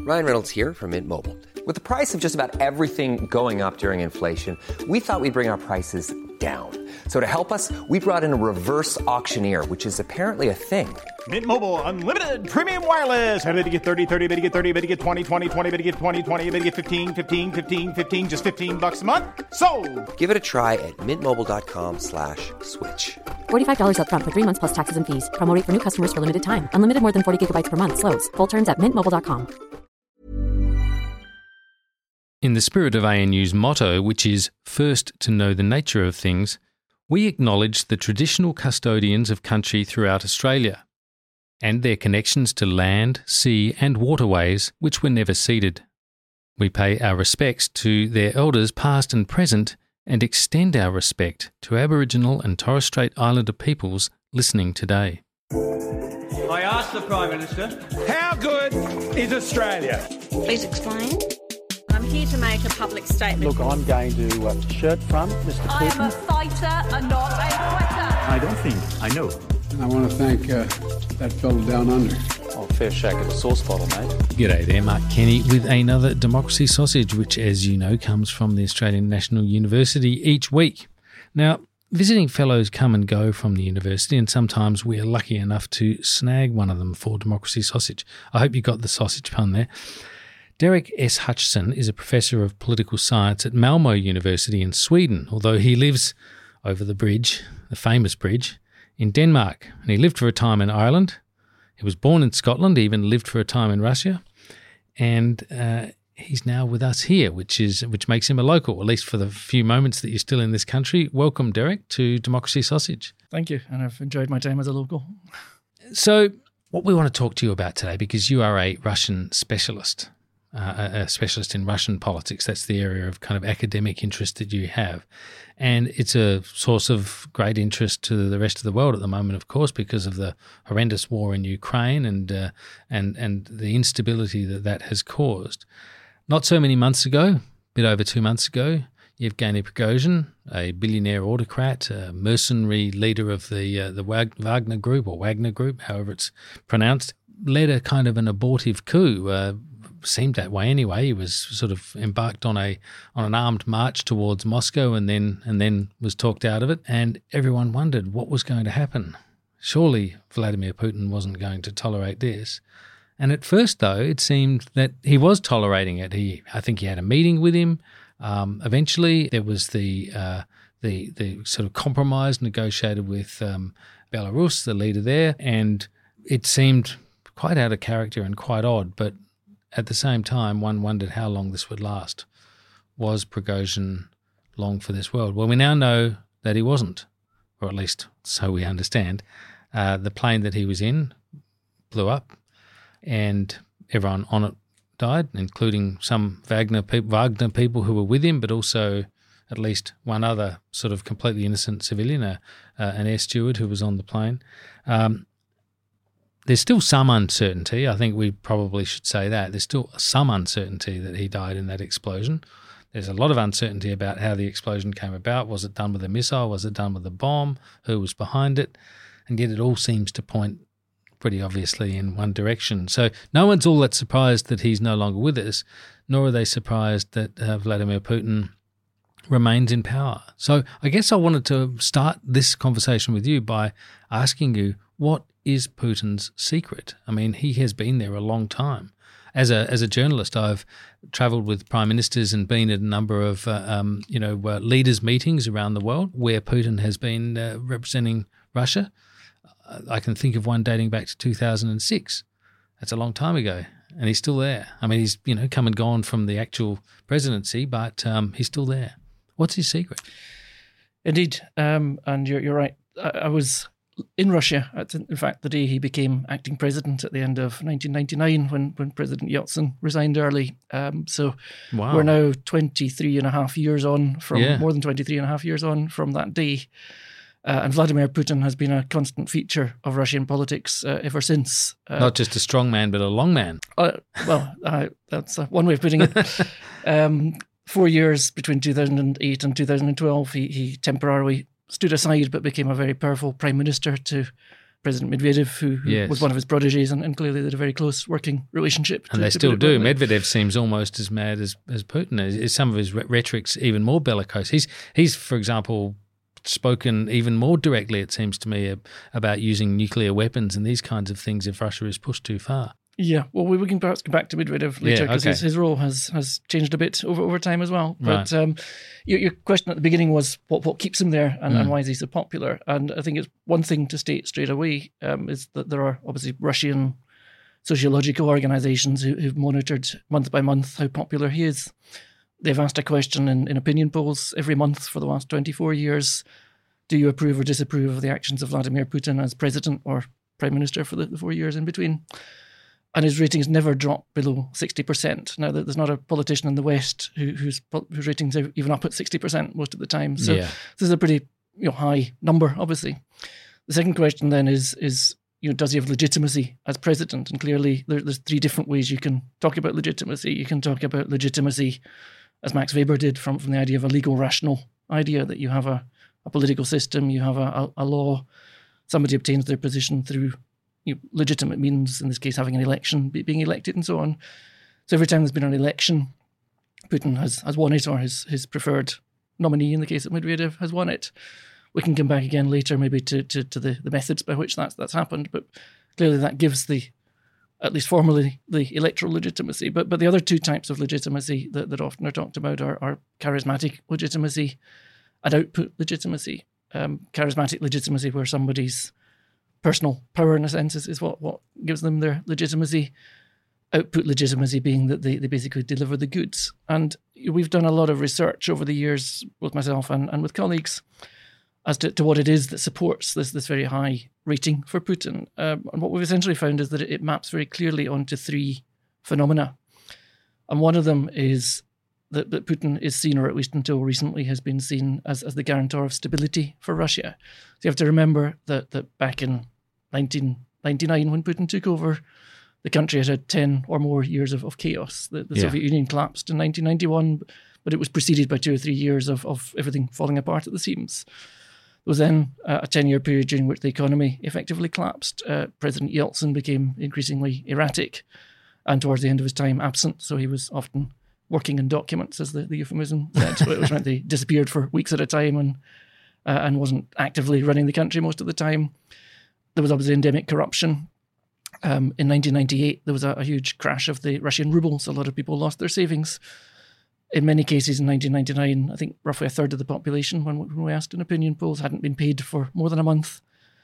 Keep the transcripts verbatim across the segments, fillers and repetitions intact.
Ryan Reynolds here from Mint Mobile. With the price of just about everything going up during inflation, we thought we'd bring our prices down. So to help us, we brought in a reverse auctioneer, which is apparently a thing. Mint Mobile Unlimited Premium Wireless. How to get thirty, thirty, how to get thirty, how to get twenty, twenty, twenty, how to get twenty, twenty, how to get fifteen, fifteen, fifteen, fifteen, just fifteen bucks a month? Sold! Give it a try at mintmobile.com slash switch. forty-five dollars up front for three months plus taxes and fees. Promo rate for new customers for limited time. Unlimited more than forty gigabytes per month. Slows full terms at mint mobile dot com. In the spirit of A N U's motto, which is first to know the nature of things, we acknowledge the traditional custodians of country throughout Australia and their connections to land, sea and waterways which were never ceded. We pay our respects to their elders past and present and extend our respect to Aboriginal and Torres Strait Islander peoples listening today. I asked the Prime Minister, How good is Australia? Please explain. I'm here to make a public statement. Look, I'm going to uh, shirt front Mister Putin. I am a fighter and not a quitter. I don't think I know. And I want to thank uh, that fellow down under. Oh, fair shake of the sauce bottle, mate. G'day there, Mark Kenny with another Democracy Sausage, which, as you know, comes from the Australian National University each week. Now, visiting fellows come and go from the university, and sometimes we are lucky enough to snag one of them for Democracy Sausage. I hope you got the sausage pun there. Derek S. Hutchison is a professor of political science at Malmo University in Sweden, although he lives over the bridge, the famous bridge, in Denmark. And he lived for a time in Ireland. He was born in Scotland. He even lived for a time in Russia. And uh, he's now with us here, which is which makes him a local, at least for the few moments that you're still in this country. Welcome, Derek, to Democracy Sausage. Thank you, and I've enjoyed my time as a local. So what we want to talk to you about today, because you are a Russian specialist, Uh, a specialist in Russian politics. That's the area of kind of academic interest that you have. And it's a source of great interest to the rest of the world at the moment, of course, because of the horrendous war in Ukraine and uh, and and the instability that that has caused. Not so many months ago, a bit over two months ago, Yevgeny Prigozhin, a billionaire autocrat, a mercenary leader of the uh, the Wagner Group, or Wagner Group, however it's pronounced, led a kind of an abortive coup. Uh, seemed that way anyway. He was sort of embarked on a on an armed march towards Moscow and then and then was talked out of it, and everyone wondered what was going to happen. Surely Vladimir Putin wasn't going to tolerate this. And at first, though, it seemed that he was tolerating it. He, I think he had a meeting with him. Um, eventually, there was the uh, the the sort of compromise negotiated with um, Belarus, the leader there, and it seemed quite out of character and quite odd, but at the same time, one wondered how long this would last. Was Prigozhin long for this world? Well, we now know that he wasn't, or at least so we understand. Uh, the plane that he was in blew up, and everyone on it died, including some Wagner, pe- Wagner people who were with him, but also at least one other sort of completely innocent civilian, uh, uh, an air steward who was on the plane. Um, There's still some uncertainty. I think we probably should say that. There's still some uncertainty that he died in that explosion. There's a lot of uncertainty about how the explosion came about. Was it done with a missile? Was it done with a bomb? Who was behind it? And yet it all seems to point pretty obviously in one direction. So no one's all that surprised that he's no longer with us, nor are they surprised that uh, Vladimir Putin remains in power. So I guess I wanted to start this conversation with you by asking you, what is Putin's secret? I mean, he has been there a long time. As a as a journalist, I've travelled with prime ministers and been at a number of uh, um, you know uh, leaders' meetings around the world where Putin has been uh, representing Russia. I can think of one dating back to two thousand six. That's a long time ago, and he's still there. I mean, he's you know come and gone from the actual presidency, but um, he's still there. What's his secret? Indeed, um, and you're, you're right. I, I was in Russia, at, in fact, the day he became acting president at the end of nineteen ninety-nine when, when President Yeltsin resigned early. Um, so wow. We're now twenty-three and a half years on from, yeah. more than twenty-three and a half years on from that day. Uh, and Vladimir Putin has been a constant feature of Russian politics uh, ever since. Uh, Not just a strong man, but a long man. Uh, well, uh, that's uh, one way of putting it. um, four years between two thousand eight and two thousand twelve, he, he temporarily stood aside but became a very powerful prime minister to President Medvedev, who, who Yes. was one of his protégés, and, and clearly they had a very close working relationship. And to- they to still put it do. bluntly. Medvedev seems almost as mad as, as Putin is. Is some of his rhe- rhetoric's even more bellicose. He's, he's, for example, spoken even more directly, it seems to me, ab- about using nuclear weapons and these kinds of things if Russia is pushed too far. Yeah, well, we we can perhaps come back to Medvedev later Yeah, because okay. his, his role has, has changed a bit over, over time as well. But Right. um, your, your question at the beginning was what, what keeps him there and, Mm. and why is he so popular? And I think it's one thing to state straight away um, is that there are obviously Russian sociological organizations who, who've monitored month by month how popular he is. They've asked a question in, in opinion polls every month for the last twenty-four years. Do you approve or disapprove of the actions of Vladimir Putin as president or prime minister for the, the four years in between? And his ratings never drop below sixty percent. Now, there- there's not a politician in the West who, whose, whose ratings are even up at sixty percent most of the time. So Yeah. this is a pretty you know, high number, obviously. The second question then is, is you know, does he have legitimacy as president? And clearly there, there's three different ways you can talk about legitimacy. You can talk about legitimacy, as Max Weber did, from, from the idea of a legal, rational idea that you have a, a political system, you have a, a, a law, somebody obtains their position through you know, legitimate means, in this case having an election, be, being elected and so on. So every time there's been an election, Putin has, has won it, or his, his preferred nominee, in the case of Medvedev, has won it. We can come back again later maybe to, to, to the, the methods by which that's, that's happened, but clearly that gives the, at least formally, the electoral legitimacy. But but the other two types of legitimacy that, that often are talked about are, are charismatic legitimacy and output legitimacy. Um, charismatic legitimacy, where somebody's personal power, in a sense, is, is what, what gives them their legitimacy. Output legitimacy being that they, they basically deliver the goods. And we've done a lot of research over the years, both myself and, and with colleagues, as to, to what it is that supports this this very high rating for Putin. Um, and what we've essentially found is that it, it maps very clearly onto three phenomena. And one of them is that, that Putin is seen, or at least until recently has been seen, as, as the guarantor of stability for Russia. So you have to remember that, that back in nineteen ninety-nine, when Putin took over, the country had had ten or more years of, of chaos. The, the Yeah. Soviet Union collapsed in nineteen ninety-one, but it was preceded by two or three years of, of everything falling apart at the seams. There was then uh, a ten-year period during which the economy effectively collapsed. Uh, President Yeltsin became increasingly erratic and towards the end of his time absent, so he was often working in documents, as the, the euphemism said, which meant they disappeared for weeks at a time and uh, and wasn't actively running the country most of the time. There was obviously endemic corruption. Um, in nineteen ninety-eight, there was a, a huge crash of the Russian ruble, so a lot of people lost their savings. In many cases in nineteen ninety-nine, I think roughly a third of the population, when, when we asked in opinion polls, hadn't been paid for more than a month.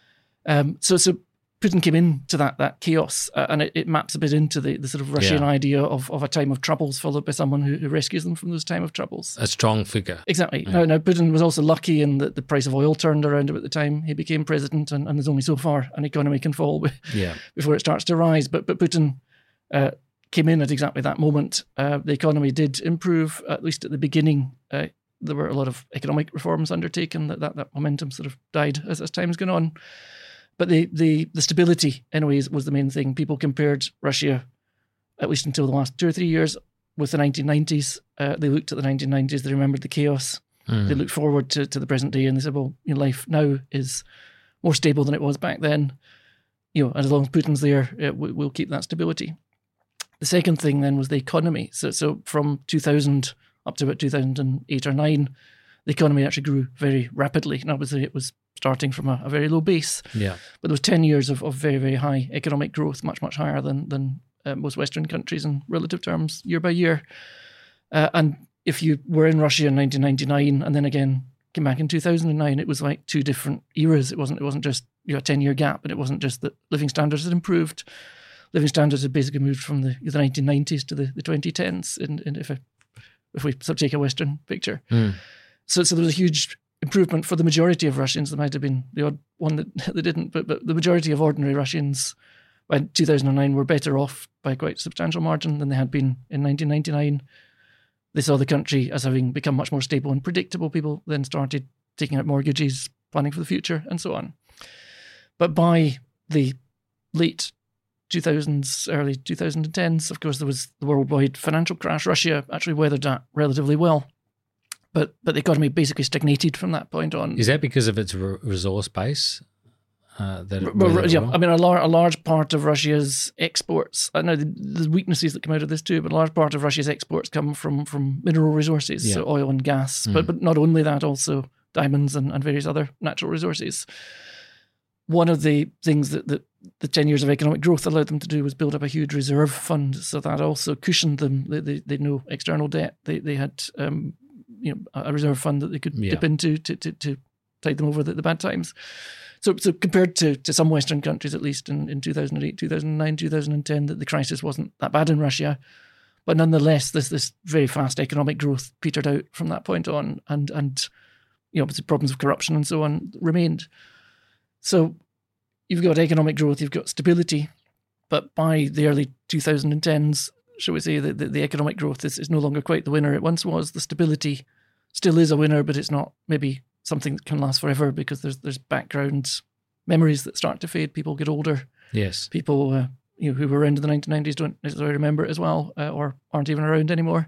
Um, so, so Putin came into that that chaos, uh, and it, it maps a bit into the, the sort of Russian Yeah. idea of, of a time of troubles followed by someone who, who rescues them from those time of troubles. A strong figure. Exactly. Now, now, Putin was also lucky in that the price of oil turned around at the time he became president, and, and there's only so far an economy can fall be- Yeah. before it starts to rise. But but Putin uh, came in at exactly that moment. Uh, the economy did improve, at least at the beginning. Uh, there were a lot of economic reforms undertaken. That that, that momentum sort of died as, as time's gone on. But the, the, the stability, anyways, was the main thing. People compared Russia, at least until the last two or three years, with the nineteen nineties. Uh, they looked at the nineteen nineties, they remembered the chaos. Mm. They looked forward to, to the present day and they said, well, you know, life now is more stable than it was back then. You know, and as long as Putin's there, uh, we, we'll keep that stability. The second thing then was the economy. So, so from two thousand up to about two thousand eight or nine, the economy actually grew very rapidly. And obviously it was starting from a, a very low base. Yeah. But there was ten years of, of very, very high economic growth, much, much higher than, than uh, most Western countries in relative terms, year by year. Uh, and if you were in Russia in nineteen ninety-nine and then again came back in two thousand nine, it was like two different eras. It wasn't It wasn't just you know, a ten-year gap, and it wasn't just that living standards had improved. Living standards had basically moved from the, the nineteen nineties to the, the twenty tens, in, in if, I, if we take a Western picture. Mm. So, so there was a huge improvement for the majority of Russians. There might have been the odd one that, that didn't, but, but the majority of ordinary Russians by two thousand nine were better off by quite a substantial margin than they had been in nineteen ninety-nine. They saw the country as having become much more stable and predictable. People then started taking out mortgages, planning for the future, and so on. But by the late two thousands, early twenty tens, of course, there was the worldwide financial crash. Russia actually weathered that relatively well. But but the economy basically stagnated from that point on. Is that because of its re- resource base? uh, that it, well, were yeah, wrong? I mean, a, lar- a large part of Russia's exports. I know there's weaknesses that come out of this too, but a large part of Russia's exports come from from mineral resources, Yeah. so oil and gas. Mm. But but not only that, also diamonds and, and various other natural resources. One of the things that, that the ten years of economic growth allowed them to do was build up a huge reserve fund, so that also cushioned them. They they, they had no external debt. They they had um, you know a reserve fund that they could Yeah. dip into to to, to tide them over the, the bad times. So so compared to, to some Western countries, at least in, in two thousand eight, two thousand nine, two thousand ten, that the crisis wasn't that bad in Russia. But nonetheless, this this very fast economic growth petered out from that point on, and and you know the problems of corruption and so on remained. So you've got economic growth, you've got stability, but by the early twenty tens, shall we say, the, the, the economic growth is, is no longer quite the winner it once was. The stability still is a winner, but it's not maybe something that can last forever, because there's there's background memories that start to fade. People get older. Yes. People uh, you know, who were around in the nineteen nineties don't necessarily remember it as well, uh, or aren't even around anymore.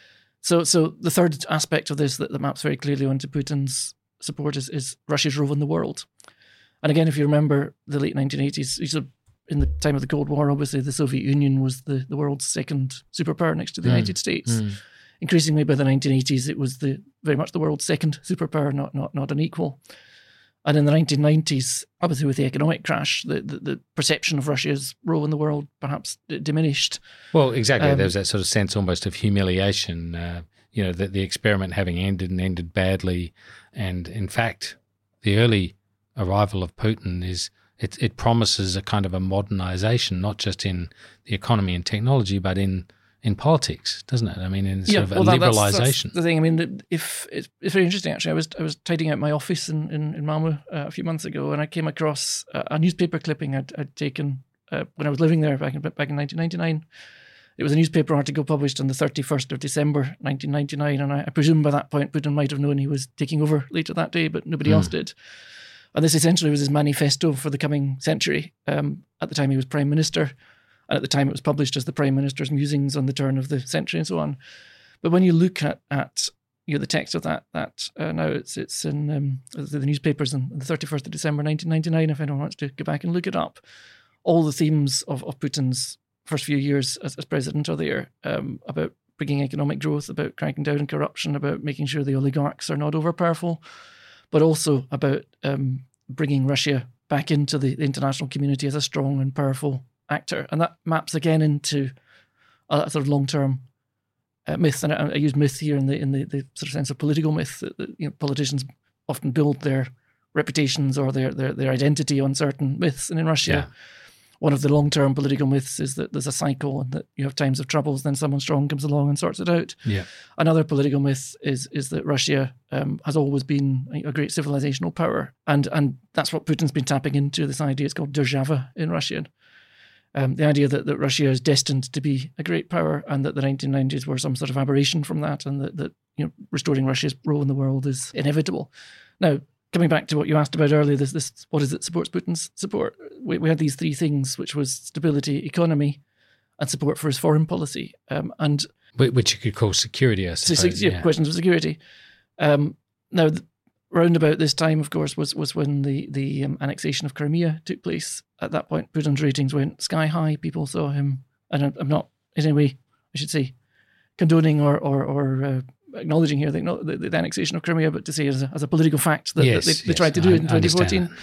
So so the third aspect of this that, that maps very clearly onto Putin's support is, is Russia's role in the world. And again, if you remember the late nineteen eighties, so in the time of the Cold War, obviously the Soviet Union was the, the world's second superpower next to the Mm. United States. Mm. Increasingly by the nineteen eighties, it was the very much the world's second superpower, not not not an equal. And in the nineteen nineties, obviously with the economic crash, the, the, the perception of Russia's role in the world perhaps d- diminished. Well, exactly. Um, there was that sort of sense almost of humiliation, uh, you know, that the experiment having ended and ended badly. And in fact, the early arrival of Putin is, it, it promises a kind of a modernization, not just in the economy and technology, but in in politics, doesn't it? I mean, in sort of a well, that- that's- liberalization. That's the thing. I mean, if it's, it's very interesting actually. I was I was tidying out my office in in, in Malmö uh, a few months ago, and I came across a, a newspaper clipping I'd, I'd taken uh, when I was living there back in back in nineteen ninety-nine. It was a newspaper article published on the thirty-first of December, nineteen ninety-nine, and I, I presume by that point Putin might have known he was taking over later that day, but nobody Mm. else did. And this essentially was his manifesto for the coming century. Um, at the time he was prime minister, and at the time it was published as the prime minister's musings on the turn of the century and so on. But when you look at at you know the text of that that uh, now it's it's in um, the newspapers on the thirty-first of December nineteen ninety-nine. If anyone wants to go back and look it up, all the themes of, of Putin's first few years as, as president are there, um, about bringing economic growth, about cracking down on corruption, about making sure the oligarchs are not overpowerful, but also about um, bringing Russia back into the, the international community as a strong and powerful actor. And that maps again into a, a sort of long-term uh, myth. And I, I use myth here in the in the, the sort of sense of political myth. That, that, you know, politicians often build their reputations or their, their, their identity on certain myths. And in Russia, Yeah. one of the long-term political myths is that there's a cycle and that you have times of troubles, then someone strong comes along and sorts it out. Yeah. Another political myth is is that Russia um, has always been a great civilizational power, and and that's what Putin's been tapping into. This idea, it's called Derzhava in Russian. Um, the idea that, that Russia is destined to be a great power, and that the nineteen nineties were some sort of aberration from that, and that, that you know restoring Russia's role in the world is inevitable. Now, coming back to what you asked about earlier, this this what is it supports Putin's support? We, we had these three things, which was stability, economy, and support for his foreign policy, um, and Wh- Which you could call security, I so, suppose. yeah, yeah. questions of security. Um, now, th- round about this time, of course, was was when the the um, annexation of Crimea took place. At that point, Putin's ratings went sky high. People saw him, and I'm, I'm not in any way, I should say, condoning or or, or uh, acknowledging here the, no, the, the annexation of Crimea, but to say as a, as a political fact that, Yes, that they, they yes, tried to do I- it in I twenty understand fourteen.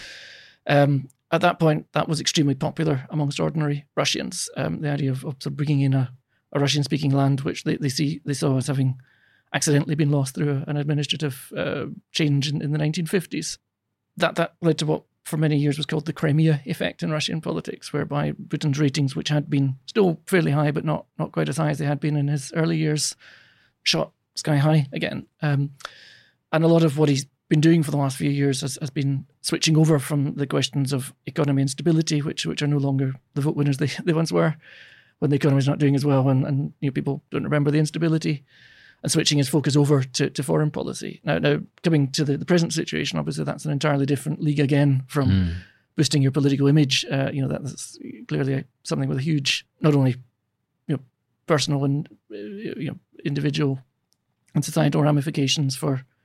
Um, at that point, that was extremely popular amongst ordinary Russians. Um, the idea of, of sort of bringing in a, a Russian-speaking land, which they, they see they saw as having accidentally been lost through an administrative uh, change in, in the nineteen fifties. That that led to what for many years was called the Crimea effect in Russian politics, whereby Putin's ratings, which had been still fairly high, but not not quite as high as they had been in his early years, shot sky high again. Um, and a lot of what he's been doing for the last few years has, has been switching over from the questions of economy and stability, which which are no longer the vote winners they, they once were, when the economy is not doing as well, and, and you know, people don't remember the instability, and switching his focus over to, to foreign policy. Now, now coming to the, the present situation, obviously that's an entirely different league again from Mm. boosting your political image. Uh, you know, that's clearly something with a huge, not only you know, personal and uh, you know individual and societal ramifications for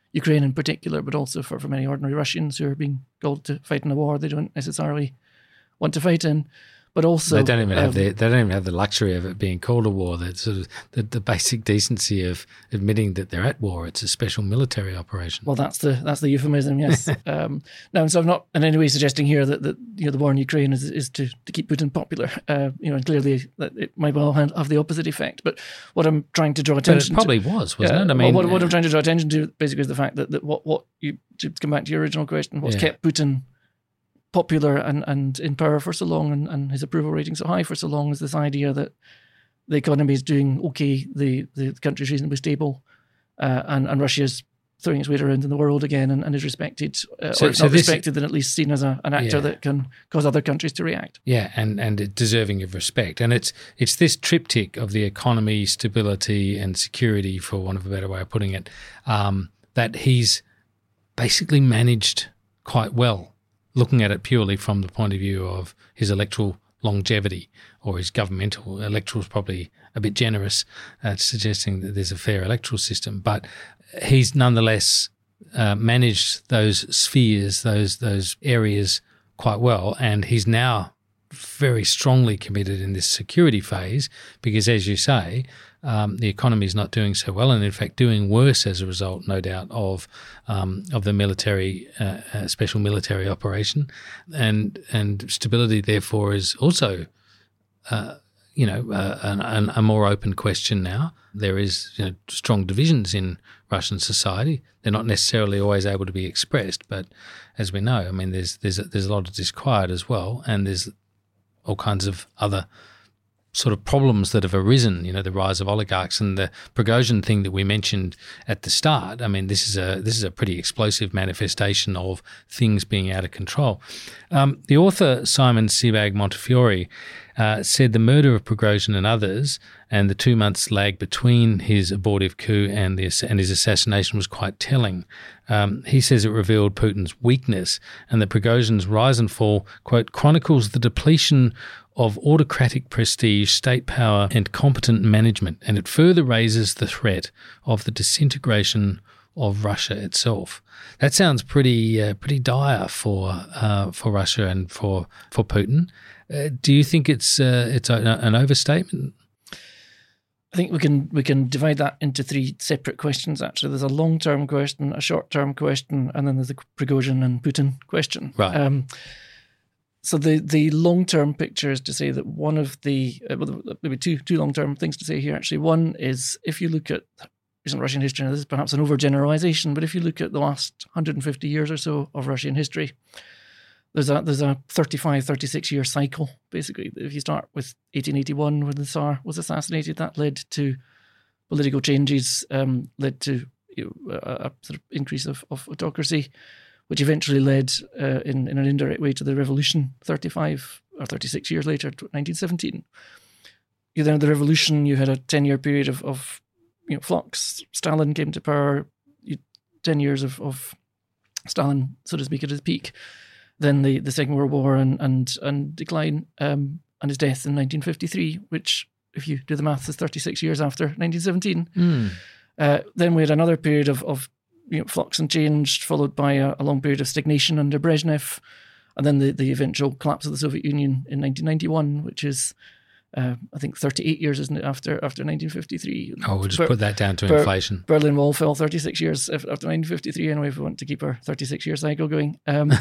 Ukraine in particular, but also for, for many ordinary Russians who are being called to fight in a war they don't necessarily want to fight in. But also, they don't even um, have the they don't even have the luxury of it being called a war. That sort of the, the basic decency of admitting that they're at war. It's a special military operation. Well, that's the that's the euphemism, yes. um, now, so I'm not in any way suggesting here that, that you know the war in Ukraine is is to, to keep Putin popular. Uh, you know, and clearly that it might well have the opposite effect. But what I'm trying to draw attention but it probably to, was, wasn't uh, it? I mean, well, what, what uh, I'm trying to draw attention to basically is the fact that, that what what you to come back to your original question, what's Yeah. kept Putin popular and, and in power for so long and, and his approval rating so high for so long is this idea that the economy is doing okay, the, the country's reasonably stable, uh, and, and Russia's throwing its weight around in the world again and, and is respected, uh, So- or if so not this- respected, then at least seen as a, an actor Yeah. that can cause other countries to react. Yeah, and, and deserving of respect. And it's it's this triptych of the economy, stability and security, for want of a better way of putting it, um, that he's basically managed quite well, looking at it purely from the point of view of his electoral longevity or his governmental. Electoral is probably a bit generous, uh, suggesting that there's a fair electoral system, but he's nonetheless uh, managed those spheres, those those areas quite well, and he's now very strongly committed in this security phase because, as you say, um, the economy is not doing so well, and in fact doing worse as a result, no doubt, of um, of the military, uh, uh, special military operation, and and stability therefore is also, uh, you know, uh, an, an, a more open question now. There is, you know, strong divisions in Russian society. They're not necessarily always able to be expressed, but as we know, I mean, there's there's a, there's a lot of disquiet as well, and there's all kinds of other sort of problems that have arisen, you know, the rise of oligarchs and the Prigozhin thing that we mentioned at the start. I mean, this is a this is a pretty explosive manifestation of things being out of control. Um, the author Simon Sebag Montefiore uh, said the murder of Prigozhin and others and the two months lag between his abortive coup and, the, and his assassination was quite telling. Um, he says it revealed Putin's weakness and that Prigozhin's rise and fall, quote, chronicles the depletion of autocratic prestige, state power and competent management, and it further raises the threat of the disintegration of Russia itself. That sounds pretty uh, pretty dire for uh, for Russia and for for Putin. Uh, do you think it's uh, it's a, an overstatement? I think we can we can divide that into three separate questions. Actually, there's a long-term question, a short-term question, and then there's the Prigozhin and Putin question. Right. Um, so the the long-term picture is to say that one of the uh, well, maybe two two long-term things to say here. Actually, one is if you look at recent Russian history, and this is perhaps an overgeneralization, but if you look at the last one hundred fifty years or so of Russian history, there's a there's a thirty-five, thirty-six year cycle, basically. If you start with eighteen eighty-one, when the Tsar was assassinated, that led to political changes, um, led to you know, a, a sort of increase of, of autocracy, which eventually led uh, in, in an indirect way to the revolution thirty-five or thirty-six years later, nineteen seventeen. You then had the revolution, you had a ten-year period of, of you know, flux. Stalin came to power, you, ten years of, of Stalin, so to speak, at his peak. Then the, the Second World War and and, and decline, um, and his death in nineteen fifty-three, which, if you do the maths, is thirty-six years after nineteen seventeen. Mm. Uh, then we had another period of, of you know, flux and change, followed by a, a long period of stagnation under Brezhnev, and then the, the eventual collapse of the Soviet Union in nineteen ninety-one, which is, uh, I think, thirty-eight years, isn't it, after after nineteen fifty-three. Oh, we'll just Ber- put that down to Ber- inflation. Berlin Wall fell thirty-six years after nineteen fifty-three, anyway, if we want to keep our thirty-six year cycle going. Um,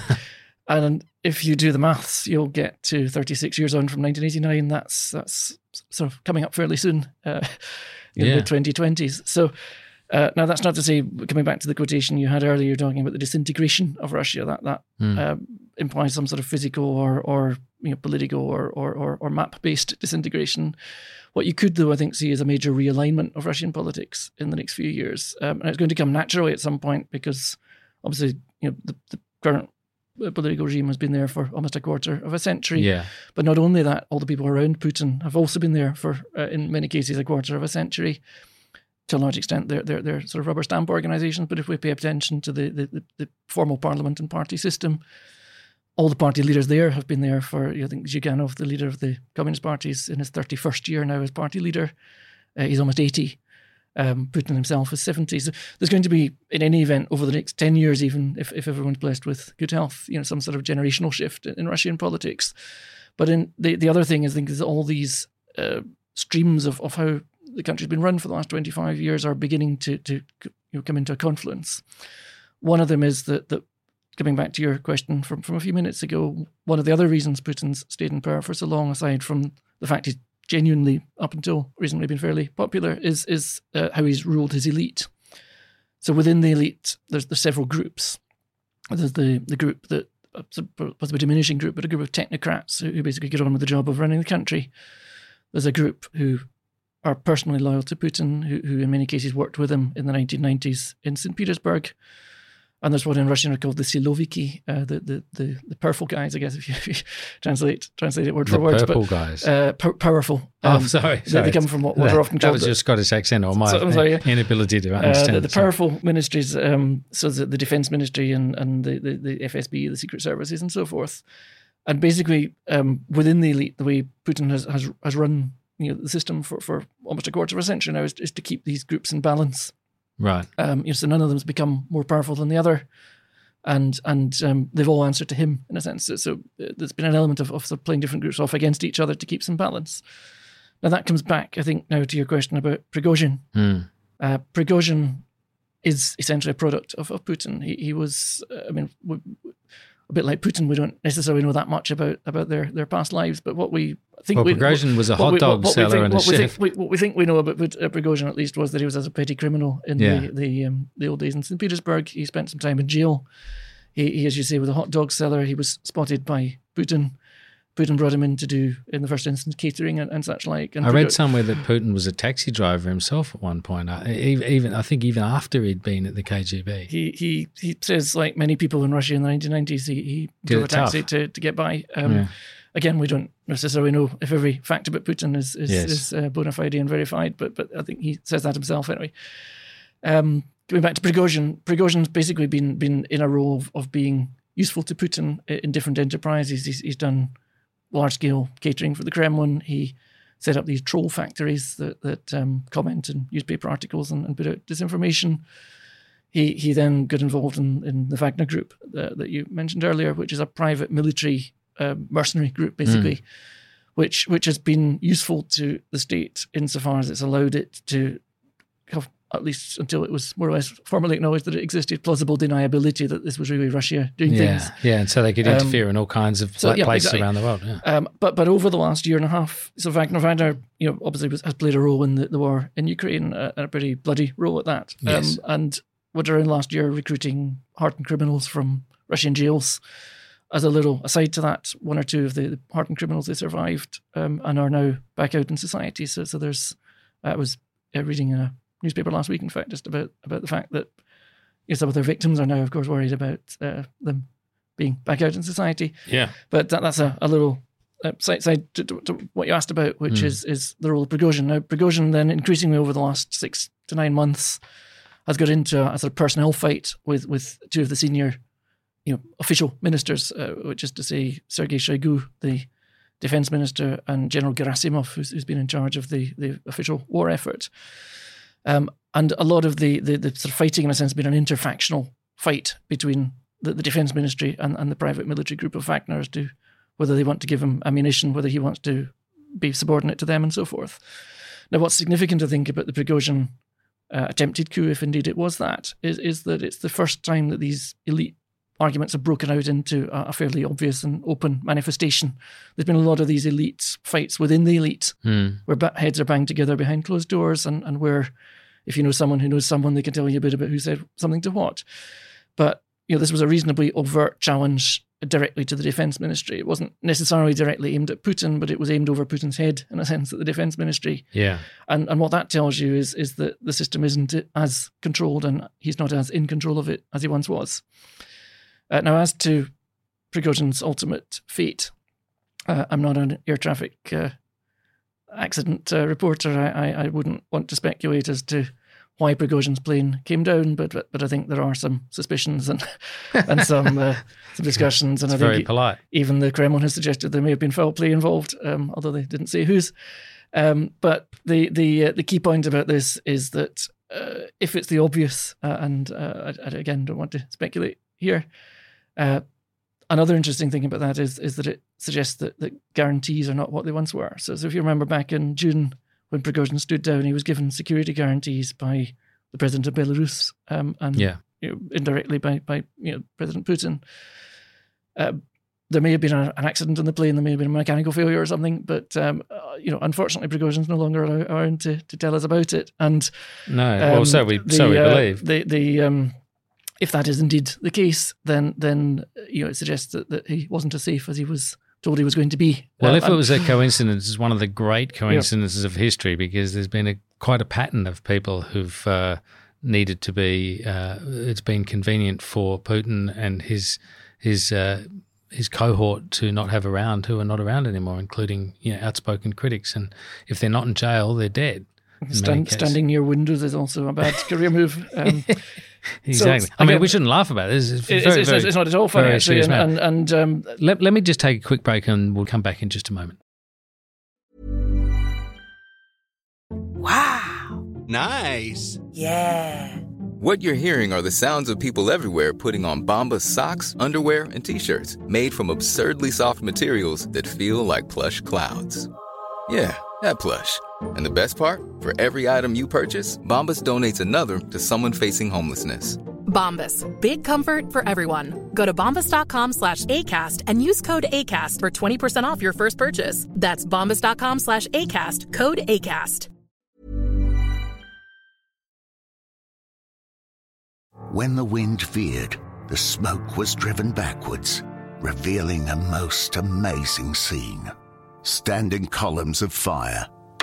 and if you do the maths, you'll get to thirty-six years on from nineteen eighty-nine. That's that's sort of coming up fairly soon, uh, in Yeah. the twenty twenties. So uh, now that's not to say, coming back to the quotation you had earlier, talking about the disintegration of Russia, that that Mm. um, implies some sort of physical or or you know, political or or, or, or map-based disintegration. What you could, though, I think, see is a major realignment of Russian politics in the next few years, um, and it's going to come naturally at some point because, obviously, you know, the, the current political regime has been there for almost a quarter of a century. Yeah. But not only that, all the people around Putin have also been there for, uh, in many cases, a quarter of a century. To a large extent, they're, they're, they're sort of rubber stamp organisations. But if we pay attention to the, the, the formal parliament and party system, all the party leaders there have been there for, I think, Zhuganov, the leader of the Communist parties, in his thirty-first year now as party leader. Uh, he's almost eighty. Um, Putin himself is seventy. So there's going to be, in any event, over the next ten years, even if, if everyone's blessed with good health, you know, some sort of generational shift in, in Russian politics. But in the, the other thing is, I think, is all these uh, streams of, of how the country's been run for the last twenty-five years are beginning to, to you know, come into a confluence. One of them is that, that coming back to your question from, from a few minutes ago, one of the other reasons Putin's stayed in power for so long, aside from the fact he's genuinely, up until recently, been fairly popular, is is uh, how he's ruled his elite. So within the elite, there's, there's several groups. There's the, the group that, possibly a diminishing group, but a group of technocrats who, who basically get on with the job of running the country. There's a group who are personally loyal to Putin, who, who in many cases worked with him in the nineteen nineties in Saint Petersburg. And there's what in Russian are called the Siloviki, uh, the, the the the powerful guys, I guess, if you, if you translate translate it word the for word. The purple but, guys. Uh, po- powerful. Um, oh, They, sorry, sorry. they come from what, what that, are often that called... was the, your Scottish accent or my so, sorry, yeah. inability to uh, understand. the, the powerful ministries, um, so the, the Defence Ministry and, and the, the, the F S B, the Secret Services and so forth. And basically, um, within the elite, the way Putin has, has, has run you know, the system for, for almost a quarter of a century now is, is to keep these groups in balance. Right. Um, you know, so none of them has become more powerful than the other. And and um, they've all answered to him, in a sense. So, so there's been an element of, of sort of playing different groups off against each other to keep some balance. Now that comes back, I think, now to your question about Prigozhin. Mm. Uh, Prigozhin is essentially a product of, of Putin. He he was, uh, I mean, we, a bit like Putin, we don't necessarily know that much about, about their, their past lives, but what we think... Well, we, Prigozhin was a hot we, dog what, what seller think, and a what we chef. Think, we, what we think we know about uh, Prigozhin, at least, was that he was as a petty criminal in yeah. the the, um, the old days in Saint Petersburg. He spent some time in jail. He, he, as you say, was a hot dog seller. He was spotted by Putin. Putin brought him in to do, in the first instance, catering and, and such like. And I read Prigozhin, somewhere that Putin was a taxi driver himself at one point. I, even I think even after he'd been at the K G B. He he he says, like many people in Russia in the nineteen nineties, he, he Did drove a it taxi tough. to, to get by. Um, Yeah. Again, we don't necessarily know if every fact about Putin is is, Yes. is uh, bona fide and verified, but but I think he says that himself anyway. Um, going back to Prigozhin, Prigozhin's basically been been in a role of, of being useful to Putin in different enterprises. He's, he's done large-scale catering for the Kremlin. He set up these troll factories that, that um, comment in newspaper articles and, and put out disinformation. He he then got involved in, in the Wagner Group uh, that you mentioned earlier, which is a private military uh, mercenary group, basically, mm. which which has been useful to the state insofar as it's allowed it to have, at least until it was more or less formally acknowledged that it existed, plausible deniability that this was really Russia doing yeah, things. Yeah, and so they could interfere um, in all kinds of so, yeah, places exactly. around the world. Yeah. Um, but but over the last year and a half, so Wagner, Wagner you know, obviously was, has played a role in the, the war in Ukraine, uh, and a pretty bloody role at that. Yes. Um, and were during last year recruiting hardened criminals from Russian jails. As a little aside to that, one or two of the, the hardened criminals, they survived um, and are now back out in society. So so there's, I was uh, reading a newspaper last week, in fact, just about, about the fact that you know, some of their victims are now, of course, worried about uh, them being back out in society. Yeah. But that, that's a, a little uh, side, side to, to, to what you asked about, which mm. is is the role of Prigozhin. Now, Prigozhin then increasingly over the last six to nine months has got into a, a sort of personnel fight with, with two of the senior you know, official ministers, uh, which is to say Sergei Shoigu, the defense minister, and General Gerasimov, who's, who's been in charge of the, the official war effort. Um, and a lot of the, the, the sort of fighting, in a sense, has been an interfactional fight between the, the defense ministry and, and the private military group of Wagner as to whether they want to give him ammunition, whether he wants to be subordinate to them, and so forth. Now, what's significant, I think, about the Prigozhin uh, attempted coup, if indeed it was that, is, is that it's the first time that these elite arguments have broken out into a, a fairly obvious and open manifestation. There's been a lot of these elite fights within the elite, mm. where heads are banged together behind closed doors, and, and where, if you know someone who knows someone, they can tell you a bit about who said something to what. But you know, this was a reasonably overt challenge directly to the defense ministry. It wasn't necessarily directly aimed at Putin, but it was aimed over Putin's head, in a sense, at the defense ministry. Yeah. And and what that tells you is is that the system isn't as controlled, and he's not as in control of it as he once was. Uh, now, as to Prigozhin's ultimate fate, uh, I'm not an air traffic uh, accident uh, reporter. I, I, I wouldn't want to speculate as to why Prigozhin's plane came down, but but, but I think there are some suspicions and and some uh, some discussions. And it's I think very polite. Even the Kremlin has suggested there may have been foul play involved, um, although they didn't say whose. Um, but the the uh, the key point about this is that uh, if it's the obvious, uh, and uh, I, I again don't want to speculate here, uh, another interesting thing about that is is that it suggests that, that guarantees are not what they once were. So, so if you remember back in June when Prigozhin stood down, he was given security guarantees by the president of Belarus, um, and yeah. you know, indirectly by by you know President Putin. Uh, There may have been a, an accident on the plane. There may have been a mechanical failure or something. But um, uh, you know, unfortunately, Prigozhin's no longer around to, to tell us about it. And no, um, well, so we the, so we uh, believe. The the um, if that is indeed the case, then then you know it suggests that, that he wasn't as safe as he was told he was going to be. Well, uh, if it and, was a coincidence, it's one of the great coincidences yeah. of history, because there's been a quite a pattern of people who've uh, needed to be. Uh, it's been convenient for Putin and his his. Uh, his cohort to not have around who are not around anymore, including you know outspoken critics. And if they're not in jail, they're dead. Stand, standing near windows is also a bad career move. Um, exactly. So, I mean, again, we shouldn't laugh about this. It's, it's, very, it's, very, it's not at all funny, actually. And, and, and um, let, let me just take a quick break and we'll come back in just a moment. Wow. Nice. Yeah. What you're hearing are the sounds of people everywhere putting on Bombas socks, underwear, and T-shirts made from absurdly soft materials that feel like plush clouds. Yeah, that plush. And the best part? For every item you purchase, Bombas donates another to someone facing homelessness. Bombas. Big comfort for everyone. Go to bombas.com slash ACAST and use code ACAST for twenty percent off your first purchase. That's bombas.com slash ACAST. Code ACAST. When the wind veered, the smoke was driven backwards, revealing a most amazing scene. Standing columns of fire.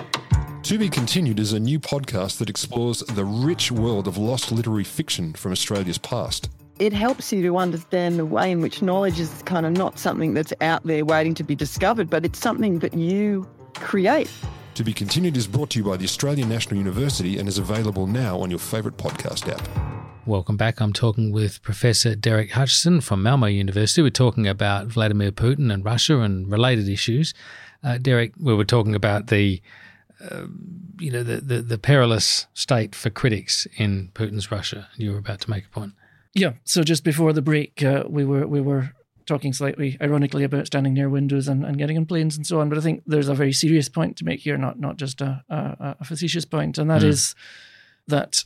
To Be Continued is a new podcast that explores the rich world of lost literary fiction from Australia's past. It helps you to understand the way in which knowledge is kind of not something that's out there waiting to be discovered, but it's something that you create. To Be Continued is brought to you by the Australian National University and is available now on your favourite podcast app. Welcome back. I'm talking with Professor Derek Hutchison from Malmo University. We're talking about Vladimir Putin and Russia and related issues. Uh, Derek, we were talking about the, uh, you know, the, the, the perilous state for critics in Putin's Russia. You were about to make a point. Yeah. So just before the break, uh, we were we were talking slightly ironically about standing near windows and, and getting in planes and so on. But I think there's a very serious point to make here, not not just a, a, a facetious point, and that mm. is that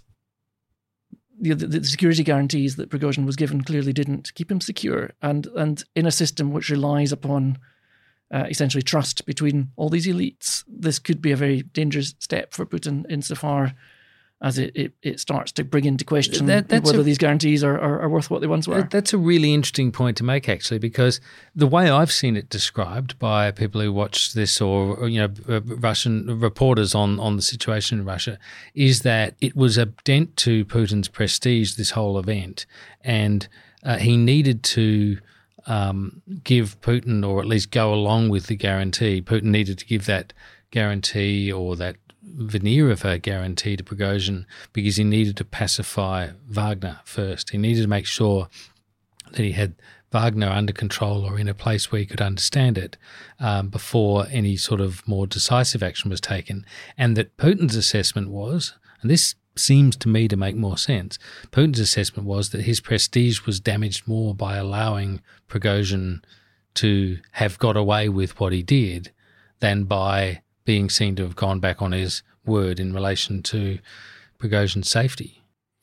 The, the security guarantees that Prigozhin was given clearly didn't keep him secure. And and in a system which relies upon uh, essentially trust between all these elites, this could be a very dangerous step for Putin insofar as it, it, it starts to bring into question that, whether a, these guarantees are, are, are worth what they once were. That's a really interesting point to make, actually, because the way I've seen it described by people who watch this or, or you know, Russian reporters on, on the situation in Russia is that it was a dent to Putin's prestige, this whole event, and uh, he needed to um, give Putin, or at least go along with the guarantee. Putin needed to give that guarantee or that veneer of a guarantee to Prigozhin because he needed to pacify Wagner first. He needed to make sure that he had Wagner under control or in a place where he could understand it um, before any sort of more decisive action was taken. And that Putin's assessment was, and this seems to me to make more sense, Putin's assessment was that his prestige was damaged more by allowing Prigozhin to have got away with what he did than by being seen to have gone back on his word in relation to Prigozhin's safety.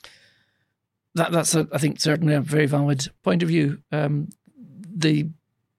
That, that's, a, I think, certainly a very valid point of view. Um, the,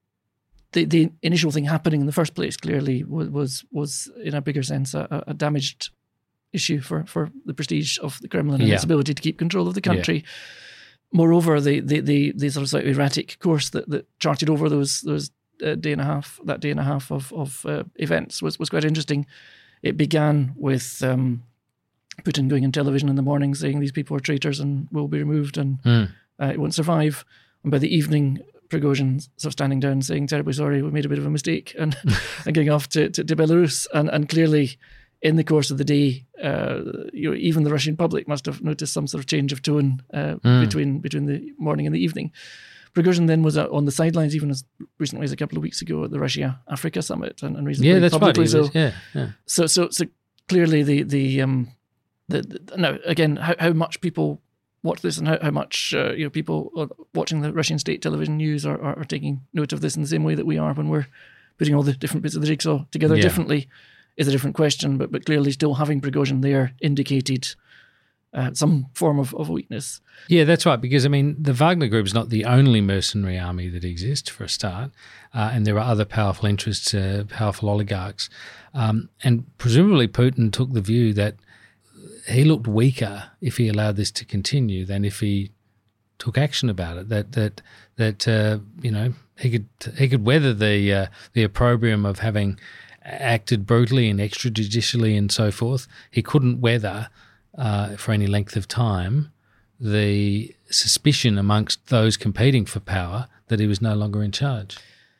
the the initial thing happening in the first place clearly was was, was in a bigger sense, a, a damaged issue for, for the prestige of the Kremlin and yeah. its ability to keep control of the country. Yeah. Moreover, the the the, the sort of slightly erratic course that, that charted over those those uh, day and a half, that day and a half of of uh, events was was quite interesting. It began with um, Putin going on television in the morning saying these people are traitors and will be removed and mm. uh, it won't survive. And by the evening, Prigozhin sort of standing down saying, terribly sorry, we made a bit of a mistake, and, and going off to, to, to Belarus. And, and clearly, in the course of the day, uh, you know, even the Russian public must have noticed some sort of change of tone uh, mm. between between the morning and the evening. Prigozhin then was on the sidelines even as recently as a couple of weeks ago at the Russia-Africa summit, and, and recently yeah, that's publicly. Right. So, yeah, yeah. So, so, so clearly the the um, the, the now again how, how much people watch this and how, how much uh, you know people watching the Russian state television news are, are, are taking note of this in the same way that we are when we're putting all the different bits of the jigsaw together yeah. differently is a different question. But but clearly still having Prigozhin there indicated uh, some form of, of weakness. Yeah, that's right. Because I mean, the Wagner Group is not the only mercenary army that exists for a start, uh, and there are other powerful interests, uh, powerful oligarchs, um, and presumably Putin took the view that he looked weaker if he allowed this to continue than if he took action about it. That that that uh, you know he could he could weather the uh, the opprobrium of having acted brutally and extrajudicially and so forth. He couldn't weather uh, for any length of time the suspicion amongst those competing for power that he was no longer in charge.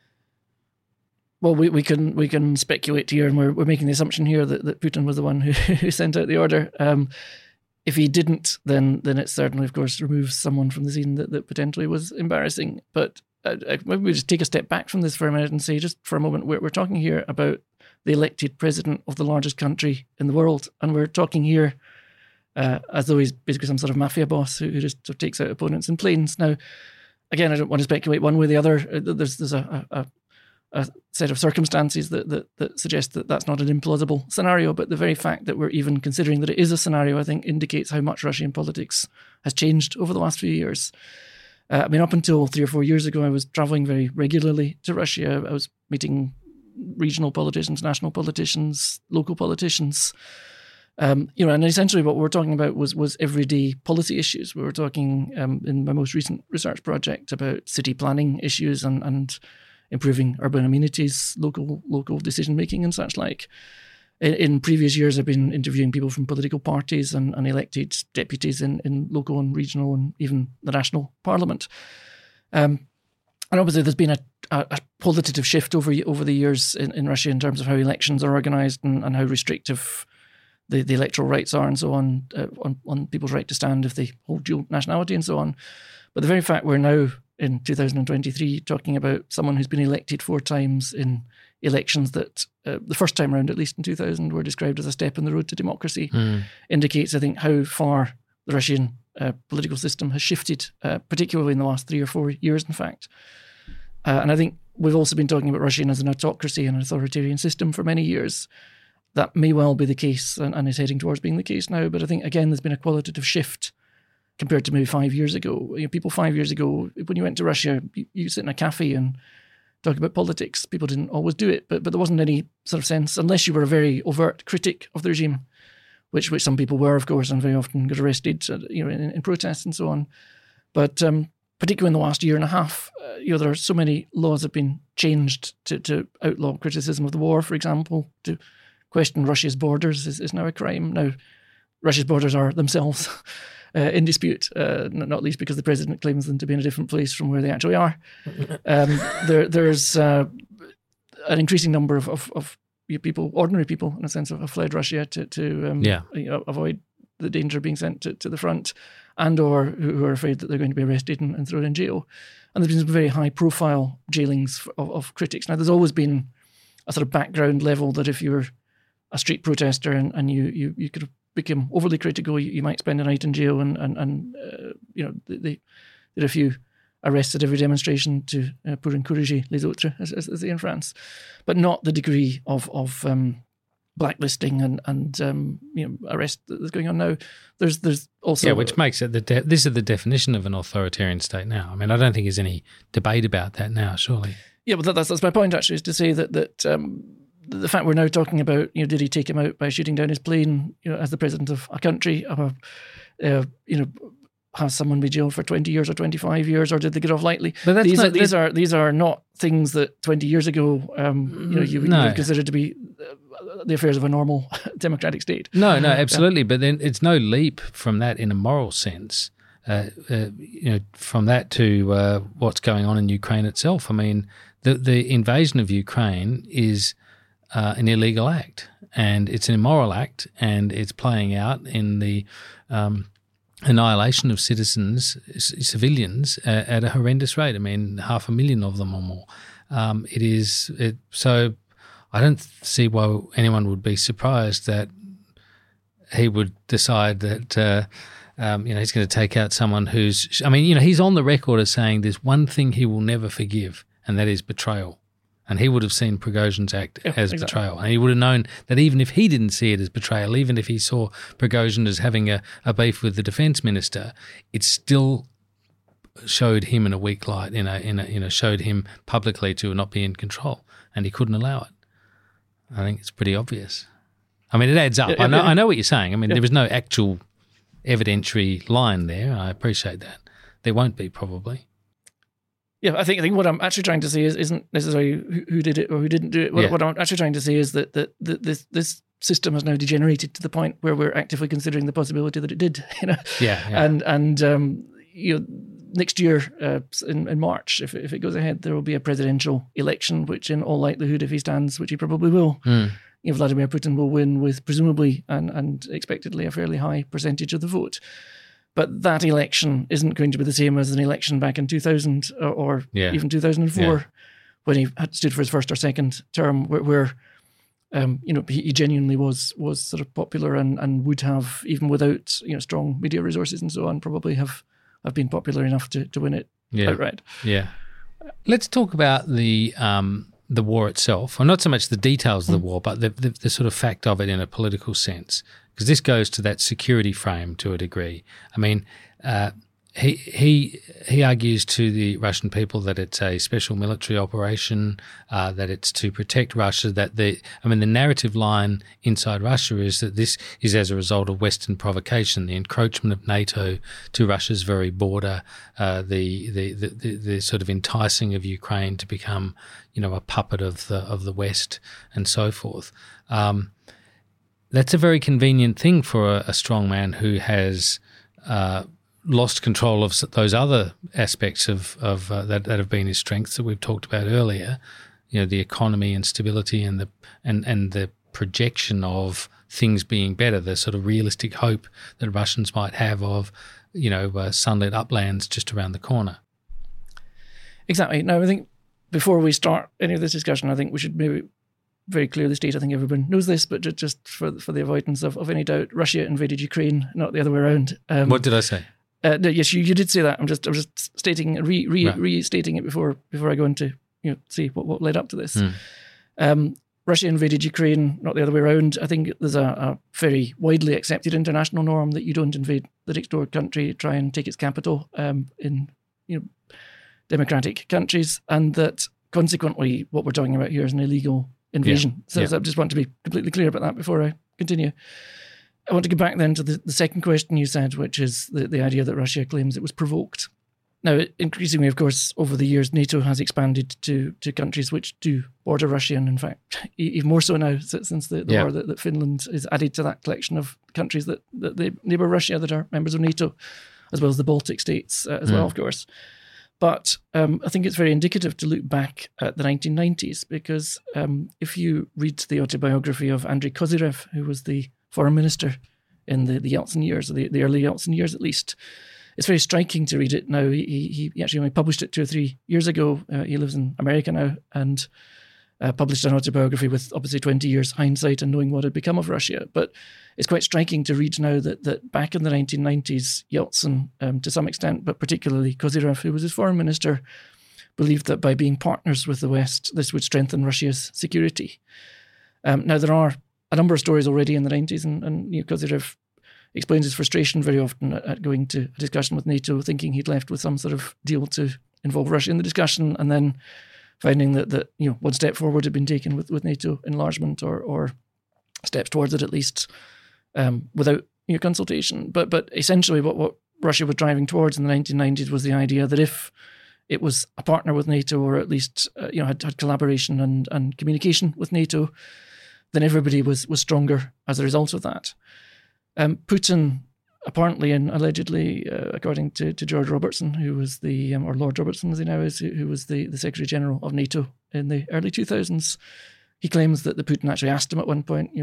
Well, we, we can we can speculate here, and we're we're making the assumption here that, that Putin was the one who, who sent out the order. Um, if he didn't, then then it certainly, of course, removes someone from the scene that, that potentially was embarrassing. But uh, maybe we just take a step back from this for a minute and say, just for a moment, we're we're talking here about the elected president of the largest country in the world, and we're talking here uh, as though he's basically some sort of mafia boss who, who just sort of takes out opponents in planes. Now, again, I don't want to speculate one way or the other. There's there's a, a a set of circumstances that, that that suggest that that's not an implausible scenario, but the very fact that we're even considering that it is a scenario, I think, indicates how much Russian politics has changed over the last few years. Uh, I mean, up until three or four years ago, I was travelling very regularly to Russia. I was meeting regional politicians, national politicians, local politicians. Um, you know, and essentially what we were talking about was was everyday policy issues. We were talking um, in my most recent research project about city planning issues and and improving urban amenities, local local decision making, and such like. In, in previous years, I've been interviewing people from political parties and, and elected deputies in, in local and regional and even the national parliament. Um, and obviously, there's been a, a, a qualitative shift over over the years in, in Russia in terms of how elections are organised and, and how restrictive the, the electoral rights are and so on, uh, on, on people's right to stand if they hold dual nationality and so on. But the very fact we're now in two thousand twenty-three talking about someone who's been elected four times in elections that uh, the first time around, at least in two thousand, were described as a step in the road to democracy, mm. indicates, I think, how far the Russian uh, political system has shifted, uh, particularly in the last three or four years, in fact. Uh, and I think we've also been talking about Russia as an autocracy and an authoritarian system for many years. That may well be the case and, and is heading towards being the case now. But I think, again, there's been a qualitative shift compared to maybe five years ago. You know, people five years ago, when you went to Russia, you, you sit in a cafe and talk about politics. People didn't always do it, but but there wasn't any sort of sense, unless you were a very overt critic of the regime, which which some people were, of course, and very often got arrested, you know, in, in protests and so on. But um, particularly in the last year and a half, uh, you know, there are so many laws have been changed to, to outlaw criticism of the war, for example, to question Russia's borders is, is now a crime. Now, Russia's borders are themselves Uh, in dispute, uh, not least because the president claims them to be in a different place from where they actually are. Um, there, there's uh, an increasing number of, of, of people, ordinary people, in a sense, have fled Russia to, to um, yeah. you know, avoid the danger of being sent to, to the front, and or who, who are afraid that they're going to be arrested and, and thrown in jail. And there's been some very high-profile jailings of, of critics. Now, there's always been a sort of background level that if you're a street protester and, and you, you, you could have become overly critical, you, you might spend a night in jail, and and, and uh, you know they, they did a few arrests at every demonstration to uh, pour encourager les autres, as, as, as they in France, but not the degree of of um, blacklisting and and um, you know arrest that's going on now. There's there's also yeah, which makes it the de- this is the definition of an authoritarian state now. I mean, I don't think there's any debate about that now. Surely, yeah, but that, that's that's my point actually, is to say that that. Um, The fact we're now talking about, you know, did he take him out by shooting down his plane, you know, as the president of a country, or, uh, you know, has someone be jailed for twenty years or twenty-five years, or did they get off lightly? But that's these not, are these are these are not things that twenty years ago, um, you know, you, no. you would consider to be uh, the affairs of a normal democratic state. No, no, absolutely. But then it's no leap from that in a moral sense. Uh, uh, you know, from that to uh, what's going on in Ukraine itself. I mean, the the invasion of Ukraine is Uh, an illegal act, and it's an immoral act, and it's playing out in the um, annihilation of citizens, c- civilians, uh, at a horrendous rate. I mean, half a million of them or more. Um, it is it, so. I don't see why anyone would be surprised that he would decide that uh, um, you know he's going to take out someone who's. I mean, you know, he's on the record as saying there's one thing he will never forgive, and that is betrayal. And he would have seen Prigozhin's act yeah, as exactly. betrayal, and he would have known that even if he didn't see it as betrayal, even if he saw Prigozhin as having a, a beef with the defence minister, it still showed him in a weak light. In a, in a, you know, showed him publicly to not be in control, and he couldn't allow it. I think it's pretty obvious. I mean, it adds up. Yeah, I know. yeah. I know what you're saying. I mean, Yeah. there was no actual evidentiary line there. I appreciate that. There won't be probably. Yeah, I think I think what I'm actually trying to say is isn't necessarily who, who did it or who didn't do it. What, Yeah. what I'm actually trying to say is that that, that this this system has now degenerated to the point where we're actively considering the possibility that it did. You know. Yeah. yeah. And and um, you know, next year uh, in, in March, if if it goes ahead, there will be a presidential election, which in all likelihood, if he stands, which he probably will, Mm. you know, Vladimir Putin will win with presumably and and expectedly a fairly high percentage of the vote. But that election isn't going to be the same as an election back in two thousand or, or Yeah. even two thousand four, Yeah. when he had stood for his first or second term, where, where um, you know, he, he genuinely was was sort of popular and, and would have, even without, you know, strong media resources and so on, probably have, have been popular enough to, to win it Yeah. outright. Yeah. Let's talk about the um, the war itself, or not so much the details of the war, but the, the, the sort of fact of it in a political sense, because this goes to that security frame to a degree. I mean, uh, he he he argues to the Russian people that it's a special military operation, uh, that it's to protect Russia. That the I mean, the narrative line inside Russia is that this is as a result of Western provocation, the encroachment of NATO to Russia's very border, uh, the, the, the the the sort of enticing of Ukraine to become, you know, a puppet of the of the West and so forth. Um, that's a very convenient thing for a, a strong man who has uh, lost control of those other aspects of, of uh, that, that have been his strengths that we've talked about earlier, you know, the economy and stability and the and, and the projection of things being better, the sort of realistic hope that Russians might have of, you know, uh, sunlit uplands just around the corner. Exactly. Now, I think before we start any of this discussion, I think we should maybe very clearly state, I think everyone knows this, but just, just for for the avoidance of, of any doubt, Russia invaded Ukraine, not the other way around. Um, What did I say? Uh, no, yes, you, you did say that. I'm just I'm just stating re, re, Right. restating it before before I go into, you know, see what, what led up to this. Mm. Um, Russia invaded Ukraine, not the other way around. I think there's a, a very widely accepted international norm that you don't invade the next door country, try and take its capital um, in you know democratic countries, and that consequently what we're talking about here is an illegal invasion. Yeah. So, Yeah. so I just want to be completely clear about that before I continue. I want to go back then to the, the second question you said, which is the, the idea that Russia claims it was provoked. Now, increasingly, of course, over the years, NATO has expanded to to countries which do border Russia, and in fact, even more so now since the, the Yeah. war that, that Finland is added to that collection of countries that, that they neighbour Russia that are members of NATO, as well as the Baltic states uh, as Mm. well, of course. But um, I think it's very indicative to look back at the nineteen nineties, because um, if you read the autobiography of Andrei Kozyrev, who was the foreign minister in the, the Yeltsin years, or the, the early Yeltsin years at least, it's very striking to read it now. He, he actually only published it two or three years ago. Uh, he lives in America now, and uh, published an autobiography with obviously twenty years hindsight and knowing what had become of Russia. But it's quite striking to read now that that back in the nineteen nineties, Yeltsin, um, to some extent, but particularly Kozyrev, who was his foreign minister, believed that by being partners with the West, this would strengthen Russia's security. Um, now, there are a number of stories already in the nineties, and, and you know, Kozyrev explains his frustration very often at, at going to a discussion with NATO, thinking he'd left with some sort of deal to involve Russia in the discussion, and then finding that, that you know, one step forward had been taken with, with NATO enlargement, or or steps towards it at least, um, without you know, consultation. But but essentially what, what Russia was driving towards in the nineteen nineties was the idea that if it was a partner with NATO, or at least uh, you know had, had collaboration and, and communication with NATO, then everybody was was stronger as a result of that. Um, Putin, apparently and allegedly, uh, according to, to George Robertson, who was the, um, or Lord Robertson as he now is, who, who was the, the Secretary General of NATO in the early two thousands, he claims that the Putin actually asked him at one point, you know,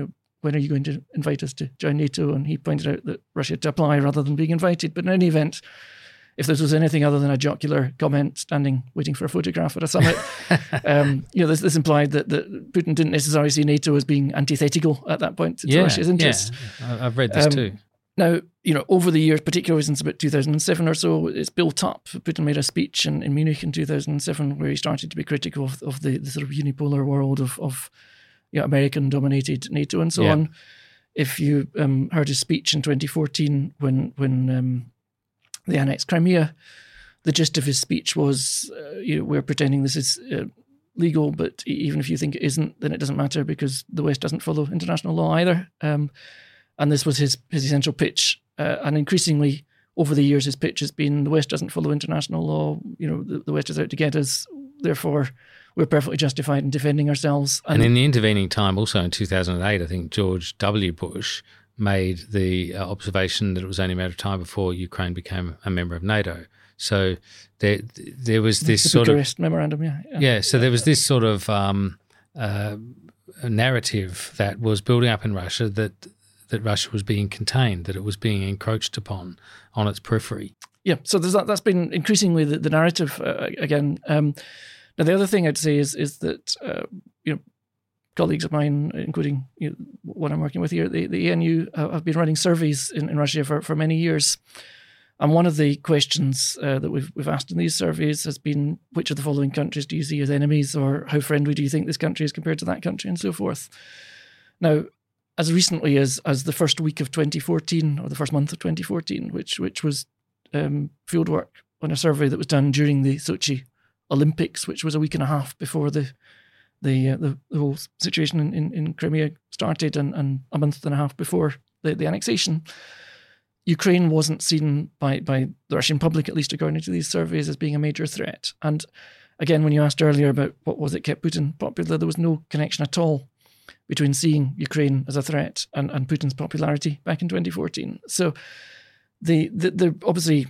when are you going to invite us to join NATO? And he pointed out that Russia had to apply rather than being invited. But in any event, if this was anything other than a jocular comment standing waiting for a photograph at a summit, um, you know, this, this implied that, that Putin didn't necessarily see NATO as being antithetical at that point to yeah, Russia's interests. Yeah, I've read this um, too. Now, you know, over the years, particularly since about two thousand seven or so, it's built up. Putin made a speech in, in Munich in two thousand seven where he started to be critical of, of the, the sort of unipolar world of, of you know, American-dominated NATO and so yeah. on. If you um, heard his speech in twenty fourteen when when um, they annexed Crimea, the gist of his speech was, uh, you know, we're pretending this is uh, legal, but even if you think it isn't, then it doesn't matter because the West doesn't follow international law either. Um, and this was his, his essential pitch. Uh, and increasingly, over the years, his pitch has been the West doesn't follow international law. You know, the, the West is out to get us. Therefore, we're perfectly justified in defending ourselves. And, and in the intervening time, also in two thousand eight, I think George W. Bush made the uh, observation that it was only a matter of time before Ukraine became a member of NATO. So there, there was this the sort Bucharest of memorandum, yeah, yeah. Yeah, so there was this sort of um, uh, narrative that was building up in Russia that that Russia was being contained, that it was being encroached upon on its periphery. Yeah, so there's that, that's been increasingly the, the narrative uh, again. Um, now, the other thing I'd say is is that uh, you know, colleagues of mine, including you know, what I'm working with here, the, the E N U uh, have been running surveys in, in Russia for, for many years. And one of the questions uh, that we've we've asked in these surveys has been, which of the following countries do you see as enemies, or how friendly do you think this country is compared to that country, and so forth. Now, as recently as as the first week of twenty fourteen, or the first month of twenty fourteen, which which was um, fieldwork on a survey that was done during the Sochi Olympics, which was a week and a half before the the uh, the, the whole situation in, in, in Crimea started, and, and a month and a half before the, the annexation. Ukraine wasn't seen by, by the Russian public, at least according to these surveys, as being a major threat. And again, when you asked earlier about what was it kept Putin popular, there was no connection at all between seeing Ukraine as a threat and, and Putin's popularity back in twenty fourteen. So the the, the obviously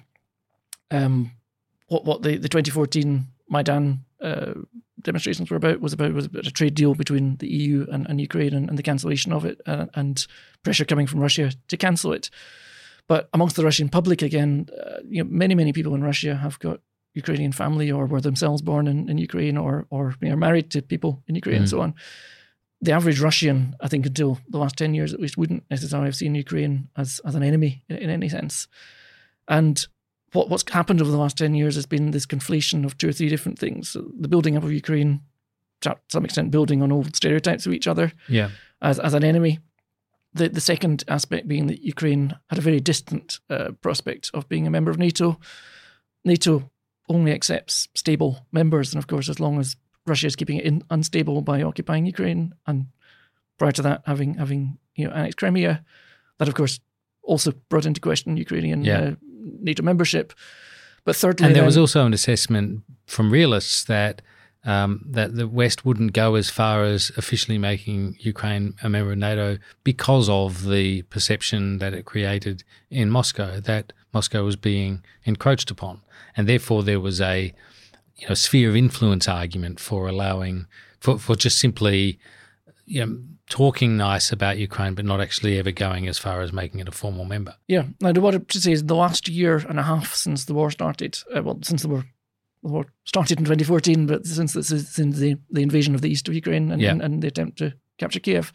um, what what the, the twenty fourteen Maidan uh, demonstrations were about was about was about a trade deal between the E U and, and Ukraine, and, and the cancellation of it, and, and pressure coming from Russia to cancel it. But amongst the Russian public, again, uh, you know, many, many people in Russia have got Ukrainian family, or were themselves born in, in Ukraine, or or you know, are married to people in Ukraine, mm. and so on. The average Russian, I think, until the last ten years at least, wouldn't necessarily have seen Ukraine as, as an enemy in, in any sense. And what what's happened over the last ten years has been this conflation of two or three different things. So the building up of Ukraine, to some extent building on old stereotypes of each other yeah. as, as an enemy. The the second aspect being that Ukraine had a very distant uh, prospect of being a member of NATO. NATO only accepts stable members, and of course, as long as Russia is keeping it in, unstable by occupying Ukraine, and prior to that, having having you know annexed Crimea, that of course also brought into question Ukrainian yeah. uh, NATO membership. But thirdly, and there then, was also an assessment from realists that. Um, that the West wouldn't go as far as officially making Ukraine a member of NATO because of the perception that it created in Moscow, that Moscow was being encroached upon. And therefore there was a you know, sphere of influence argument for allowing, for, for just simply you know, talking nice about Ukraine but not actually ever going as far as making it a formal member. Yeah. Now, what I should say is the last year and a half since the war started, uh, well, since the war The war started in twenty fourteen, but since, since the, the invasion of the east of Ukraine and, yeah. and, and the attempt to capture Kiev,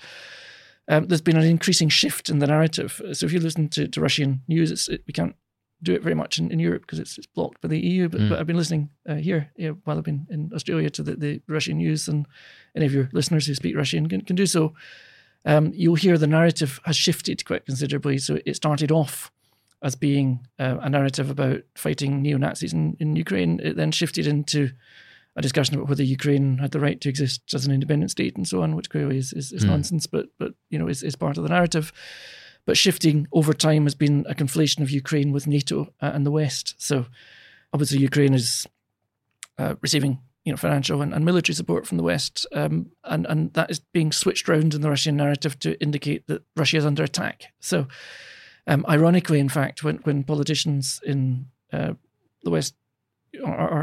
um, there's been an increasing shift in the narrative. So if you listen to, to Russian news, it's, it, we can't do it very much in, in Europe because it's, it's blocked by the E U, but, mm. but I've been listening uh, here you know, while I've been in Australia to the, the Russian news, and any of your listeners who speak Russian can, can do so. Um, you'll hear the narrative has shifted quite considerably. So it started off as being uh, a narrative about fighting neo-Nazis in, in Ukraine. It then shifted into a discussion about whether Ukraine had the right to exist as an independent state and so on, which clearly is, is, is mm. nonsense, but but you know is, is part of the narrative. But shifting over time has been a conflation of Ukraine with NATO uh, and the West. So obviously Ukraine is uh, receiving you know financial and, and military support from the West, um, and and that is being switched around in the Russian narrative to indicate that Russia is under attack. So. Um, ironically, in fact, when, when politicians in uh, the West are, are, are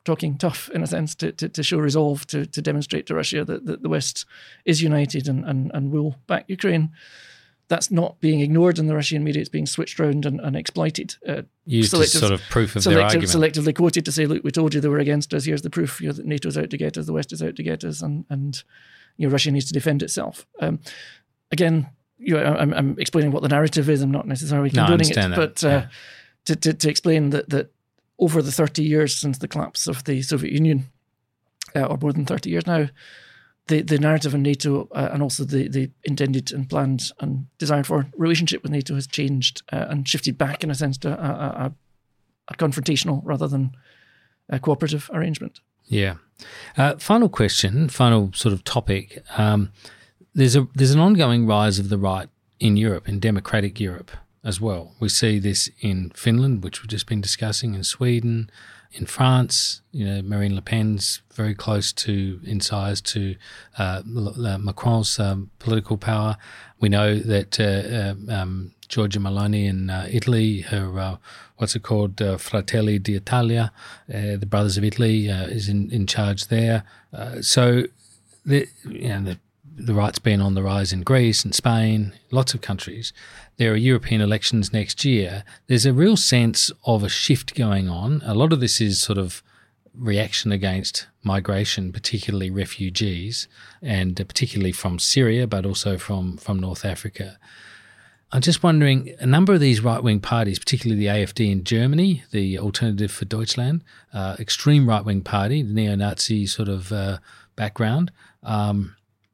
talking tough in a sense to to, to show resolve to to demonstrate to Russia that, that the West is united and, and, and will back Ukraine. That's not being ignored in the Russian media. It's being switched around and, and exploited. Uh, Used as sort of proof of their argument. Selectively quoted to say, look, we told you they were against us. Here's the proof. You know, that NATO's out to get us. The West is out to get us. And, and you know, Russia needs to defend itself. Um, again, you know, I'm, I'm explaining what the narrative is. I'm not necessarily condoning no, it. But uh, yeah. to, to, to explain that, that over the thirty years since the collapse of the Soviet Union, uh, or more than thirty years now, The, the narrative in NATO uh, and also the, the intended and planned and desired for relationship with NATO has changed uh, and shifted back in a sense to a, a, a confrontational rather than a cooperative arrangement. Yeah. Uh, final question, final sort of topic. Um, there's a there's an ongoing rise of the right in Europe, in democratic Europe as well. We see this in Finland, which we've just been discussing, in Sweden, in France. You know, Marine Le Pen's very close to, in size, to uh, Macron's um, political power. We know that uh, um, Giorgia Meloni in uh, Italy, her uh, what's it called, uh, Fratelli d'Italia, uh, the Brothers of Italy, uh, is in, in charge there. Uh, so, the, you know, the, the right's been on the rise in Greece and Spain, lots of countries. There are European elections next year. There's a real sense of a shift going on. A lot of this is sort of reaction against migration, particularly refugees, and particularly from Syria, but also from, from North Africa. I'm just wondering, a number of these right-wing parties, particularly the A F D in Germany, the Alternative for Deutschland, uh, extreme right-wing party, the neo-Nazi sort of uh, background, um,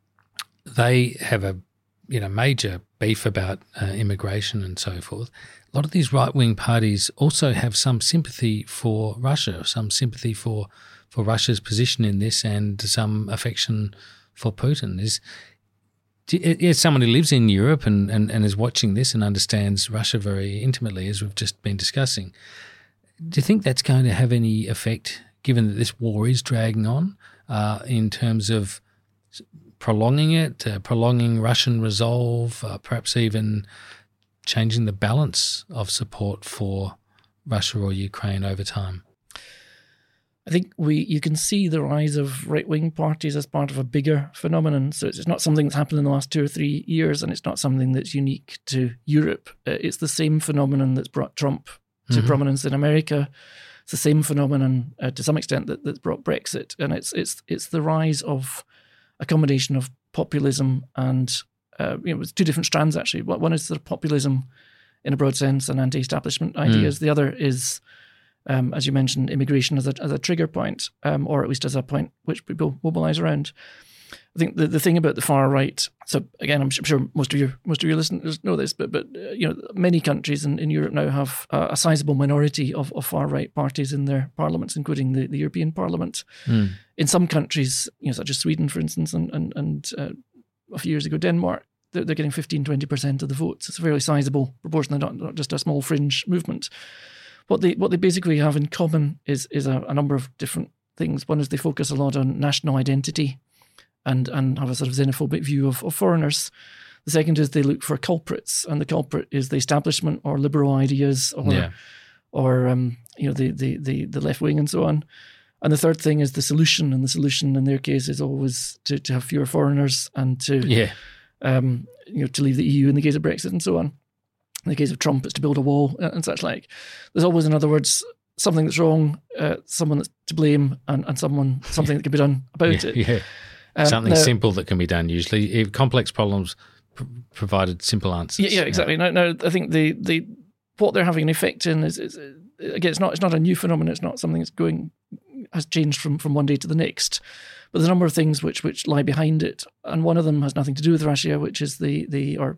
they have a you know major beef about uh, immigration and so forth. A lot of these right-wing parties also have some sympathy for Russia, some sympathy for, for Russia's position in this, and some affection for Putin. Is As someone who lives in Europe and, and, and is watching this and understands Russia very intimately, as we've just been discussing, do you think that's going to have any effect, given that this war is dragging on, uh, in terms of prolonging it, uh, prolonging Russian resolve, uh, perhaps even changing the balance of support for Russia or Ukraine over time? I think we you can see the rise of right-wing parties as part of a bigger phenomenon. So it's not something that's happened in the last two or three years, and it's not something that's unique to Europe. Uh, it's the same phenomenon that's brought Trump to mm-hmm. prominence in America. It's the same phenomenon uh, to some extent that, that's brought Brexit, and it's it's it's the rise of a combination of populism and uh, you know, it's two different strands actually. One is sort of populism in a broad sense and anti-establishment ideas. Mm. The other is, um, as you mentioned, immigration as a as a trigger point, um, or at least as a point which people mobilise around. I think the, the thing about the far right. So again, I'm sure most of your most of your listeners know this, but but uh, you know, many countries in, in Europe now have a, a sizable minority of, of far right parties in their parliaments, including the, the European Parliament. Mm. In some countries, you know, such as Sweden, for instance, and and, and uh, a few years ago, Denmark, they're, they're getting fifteen, twenty percent of the votes. It's a fairly sizable proportion, not, not just a small fringe movement. What they what they basically have in common is is a, a number of different things. One is they focus a lot on national identity and and have a sort of xenophobic view of, of foreigners. The second is they look for culprits, and the culprit is the establishment or liberal ideas or yeah. or um, you know the, the, the, the left wing and so on. And the third thing is the solution, and the solution in their case is always to, to have fewer foreigners and to yeah. um, you know to leave the E U in the case of Brexit and so on. In the case of Trump, it's to build a wall and such like. There's always, in other words, something that's wrong, uh, someone that's to blame, and, and someone something that can be done about yeah, it. Yeah. Um, Something now, simple that can be done usually. If complex problems pr- provided simple answers. Yeah, yeah exactly. Yeah. Now, now, I think the, the what they're having an effect in is, is again, it's not it's not a new phenomenon. It's not something that's going has changed from, from one day to the next. But there's a number of things which which lie behind it, and one of them has nothing to do with Russia, which is the the or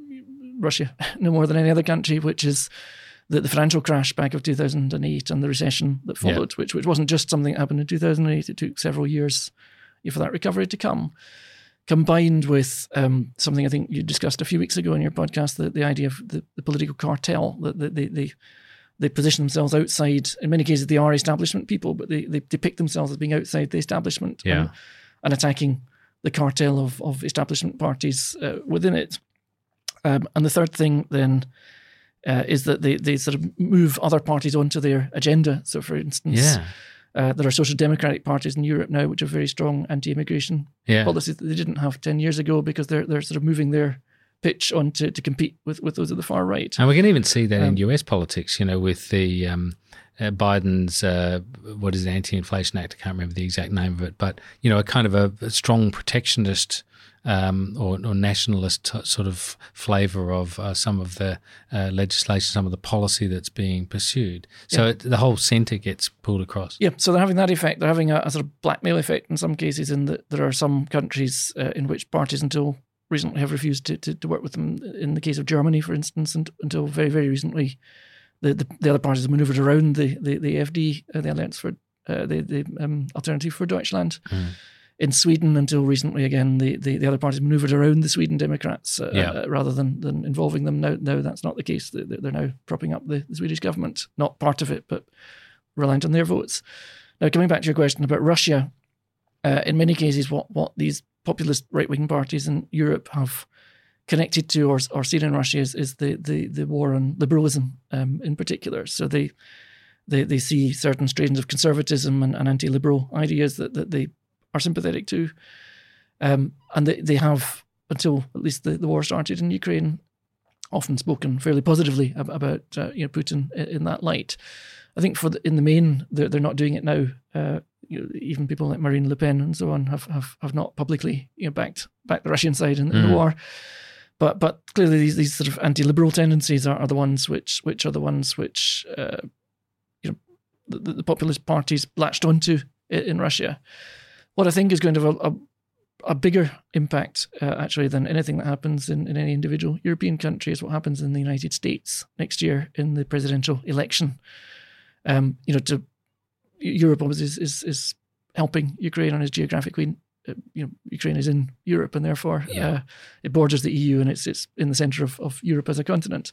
Russia no more than any other country, which is the, the financial crash back of two thousand eight and the recession that followed, yeah. which which wasn't just something that happened in two thousand eight. It took several years for that recovery to come, combined with um, something I think you discussed a few weeks ago in your podcast, the, the idea of the, the political cartel, that the, the, they, they position themselves outside. In many cases, they are establishment people, but they, they depict themselves as being outside the establishment yeah. and, and attacking the cartel of, of establishment parties uh, within it. Um, and the third thing then uh, is that they, they sort of move other parties onto their agenda. So, for instance, yeah. Uh, there are social democratic parties in Europe now which have very strong anti-immigration yeah. policies that they didn't have ten years ago because they're they're sort of moving their pitch on to, to compete with, with those of the far right. And we can even see that um, in U S politics, you know, with the um, uh, Biden's, uh, what is it, Anti-Inflation Act, I can't remember the exact name of it, but, you know, a kind of a, a strong protectionist um, or, or nationalist t- sort of flavour of uh, some of the uh, legislation, some of the policy that's being pursued. So yeah. it, the whole centre gets pulled across. Yeah, so they're having that effect. They're having a, a sort of blackmail effect in some cases, in that there are some countries uh, in which parties until recently have refused to, to, to work with them. In the case of Germany, for instance, and, until very, very recently, the, the, the other parties have manoeuvred around the, the, the A F D, uh, the Alliance for uh, the, the um, Alternative for Deutschland. Mm. In Sweden, until recently, again, the, the, the other parties manoeuvred around the Sweden Democrats uh, yeah. uh, rather than, than involving them. Now, now that's not the case. They're now propping up the, the Swedish government, not part of it, but reliant on their votes. Now, coming back to your question about Russia, uh, in many cases, what, what these populist right-wing parties in Europe have connected to or, or seen in Russia is, is the, the, the war on liberalism um, in particular. So they, they they see certain strains of conservatism and, and anti-liberal ideas that, that they are sympathetic to. Um, and they, they have, until at least the, the war started in Ukraine, often spoken fairly positively ab- about uh, you know Putin in, in that light. I think for the, in the main, they're, they're not doing it now. Uh, you know, even people like Marine Le Pen and so on have, have, have not publicly you know backed backed the Russian side in, in mm. the war. But but clearly these these sort of anti-liberal tendencies are, are the ones which which are the ones which uh, you know the, the populist parties latched onto in Russia. What I think is going to have a, a, a bigger impact, uh, actually, than anything that happens in, in any individual European country is what happens in the United States next year in the presidential election. Um, you know, to Europe obviously is, is, is helping Ukraine on its geographically. Uh, you know, Ukraine is in Europe, and therefore yeah. uh, it borders the E U, and it's it's in the centre of, of Europe as a continent.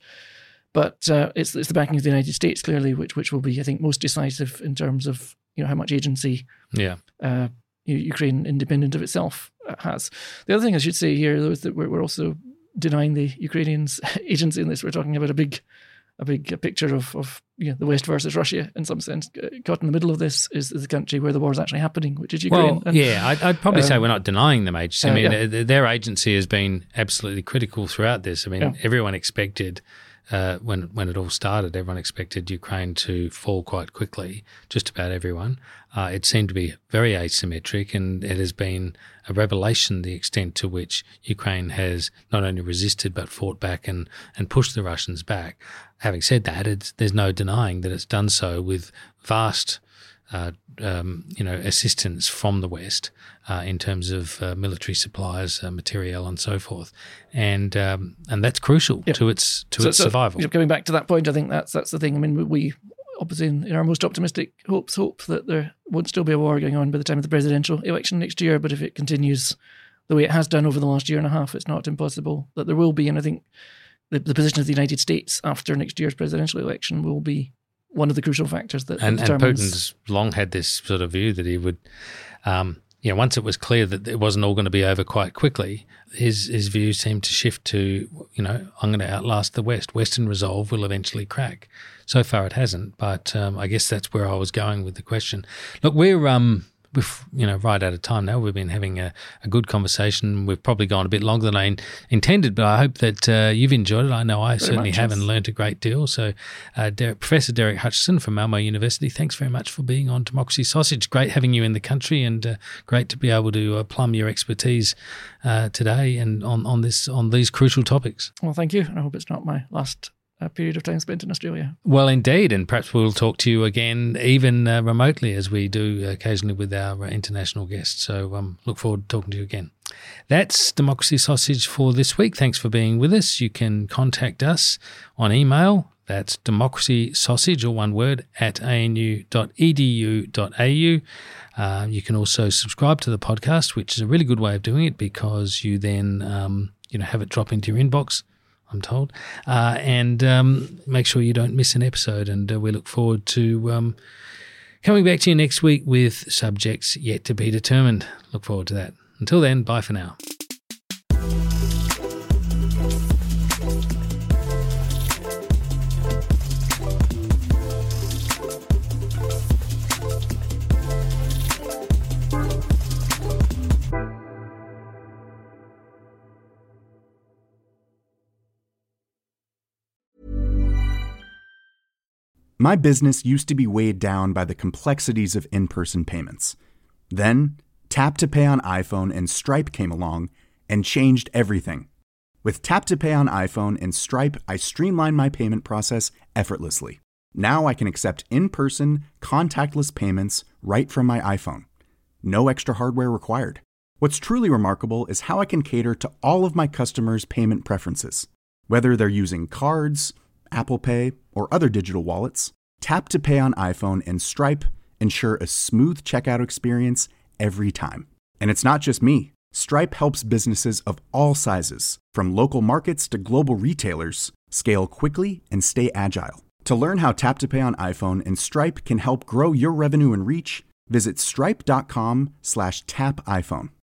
But uh, it's it's the backing of the United States clearly, which which will be, I think, most decisive in terms of you know how much agency. Yeah. Uh, Ukraine, independent of itself, has. The other thing I should say here, though, is that we're, we're also denying the Ukrainians agency in this. We're talking about a big, a big picture of, of you know, the West versus Russia in some sense. Caught in the middle of this is, is the country where the war is actually happening, which is Ukraine. Well, and, yeah, I'd, I'd probably um, say we're not denying them agency. I uh, mean, yeah. their agency has been absolutely critical throughout this. I mean, yeah. everyone expected. Uh, when when it all started, everyone expected Ukraine to fall quite quickly, just about everyone. Uh, it seemed to be very asymmetric, and it has been a revelation the extent to which Ukraine has not only resisted but fought back and, and pushed the Russians back. Having said that, it's, there's no denying that it's done so with vast Uh, um, you know, assistance from the West uh, in terms of uh, military supplies, uh, materiel, and so forth, and um, and that's crucial yeah. to its to so, its so, survival. You know, coming back to that point, I think that's that's the thing. I mean, we obviously in, in our most optimistic hopes hope that there won't still be a war going on by the time of the presidential election next year. But if it continues the way it has done over the last year and a half, it's not impossible that there will be. And I think the, the position of the United States after next year's presidential election will be one of the crucial factors that and, determines... and Putin's long had this sort of view that he would, um, you know, once it was clear that it wasn't all going to be over quite quickly, his his view seemed to shift to, you know, I'm going to outlast the West. Western resolve will eventually crack. So far it hasn't, but um, I guess that's where I was going with the question. Look, we're... Um, We've, you know, right out of time now. We've been having a, a good conversation. We've probably gone a bit longer than I in, intended, but I hope that uh, you've enjoyed it. I know I very certainly much, have yes. and learnt a great deal. So, uh, Derek, Professor Derek Hutchison from Malmo University, thanks very much for being on Democracy Sausage. Great having you in the country, and uh, great to be able to uh, plumb your expertise uh, today and on, on this on these crucial topics. Well, thank you. I hope it's not my last a period of time spent in Australia. Well, indeed, and perhaps we'll talk to you again even uh, remotely as we do occasionally with our uh, international guests. So um, look forward to talking to you again. That's Democracy Sausage for this week. Thanks for being with us. You can contact us on email. That's democracy sausage, or one word, at a n u dot e d u dot a u. Uh, you can also subscribe to the podcast, which is a really good way of doing it because you then um, you know have it drop into your inbox, I'm told, uh, and um, make sure you don't miss an episode. And uh, we look forward to um, coming back to you next week with subjects yet to be determined. Look forward to that. Until then, bye for now. My business used to be weighed down by the complexities of in-person payments. Then, Tap to Pay on iPhone and Stripe came along and changed everything. With Tap to Pay on iPhone and Stripe, I streamlined my payment process effortlessly. Now I can accept in-person, contactless payments right from my iPhone. No extra hardware required. What's truly remarkable is how I can cater to all of my customers' payment preferences. Whether they're using cards, Apple Pay, or other digital wallets, Tap to Pay on iPhone and Stripe ensure a smooth checkout experience every time. And it's not just me. Stripe helps businesses of all sizes, from local markets to global retailers, scale quickly and stay agile. To learn how Tap to Pay on iPhone and Stripe can help grow your revenue and reach, visit stripe.com slash tap iPhone.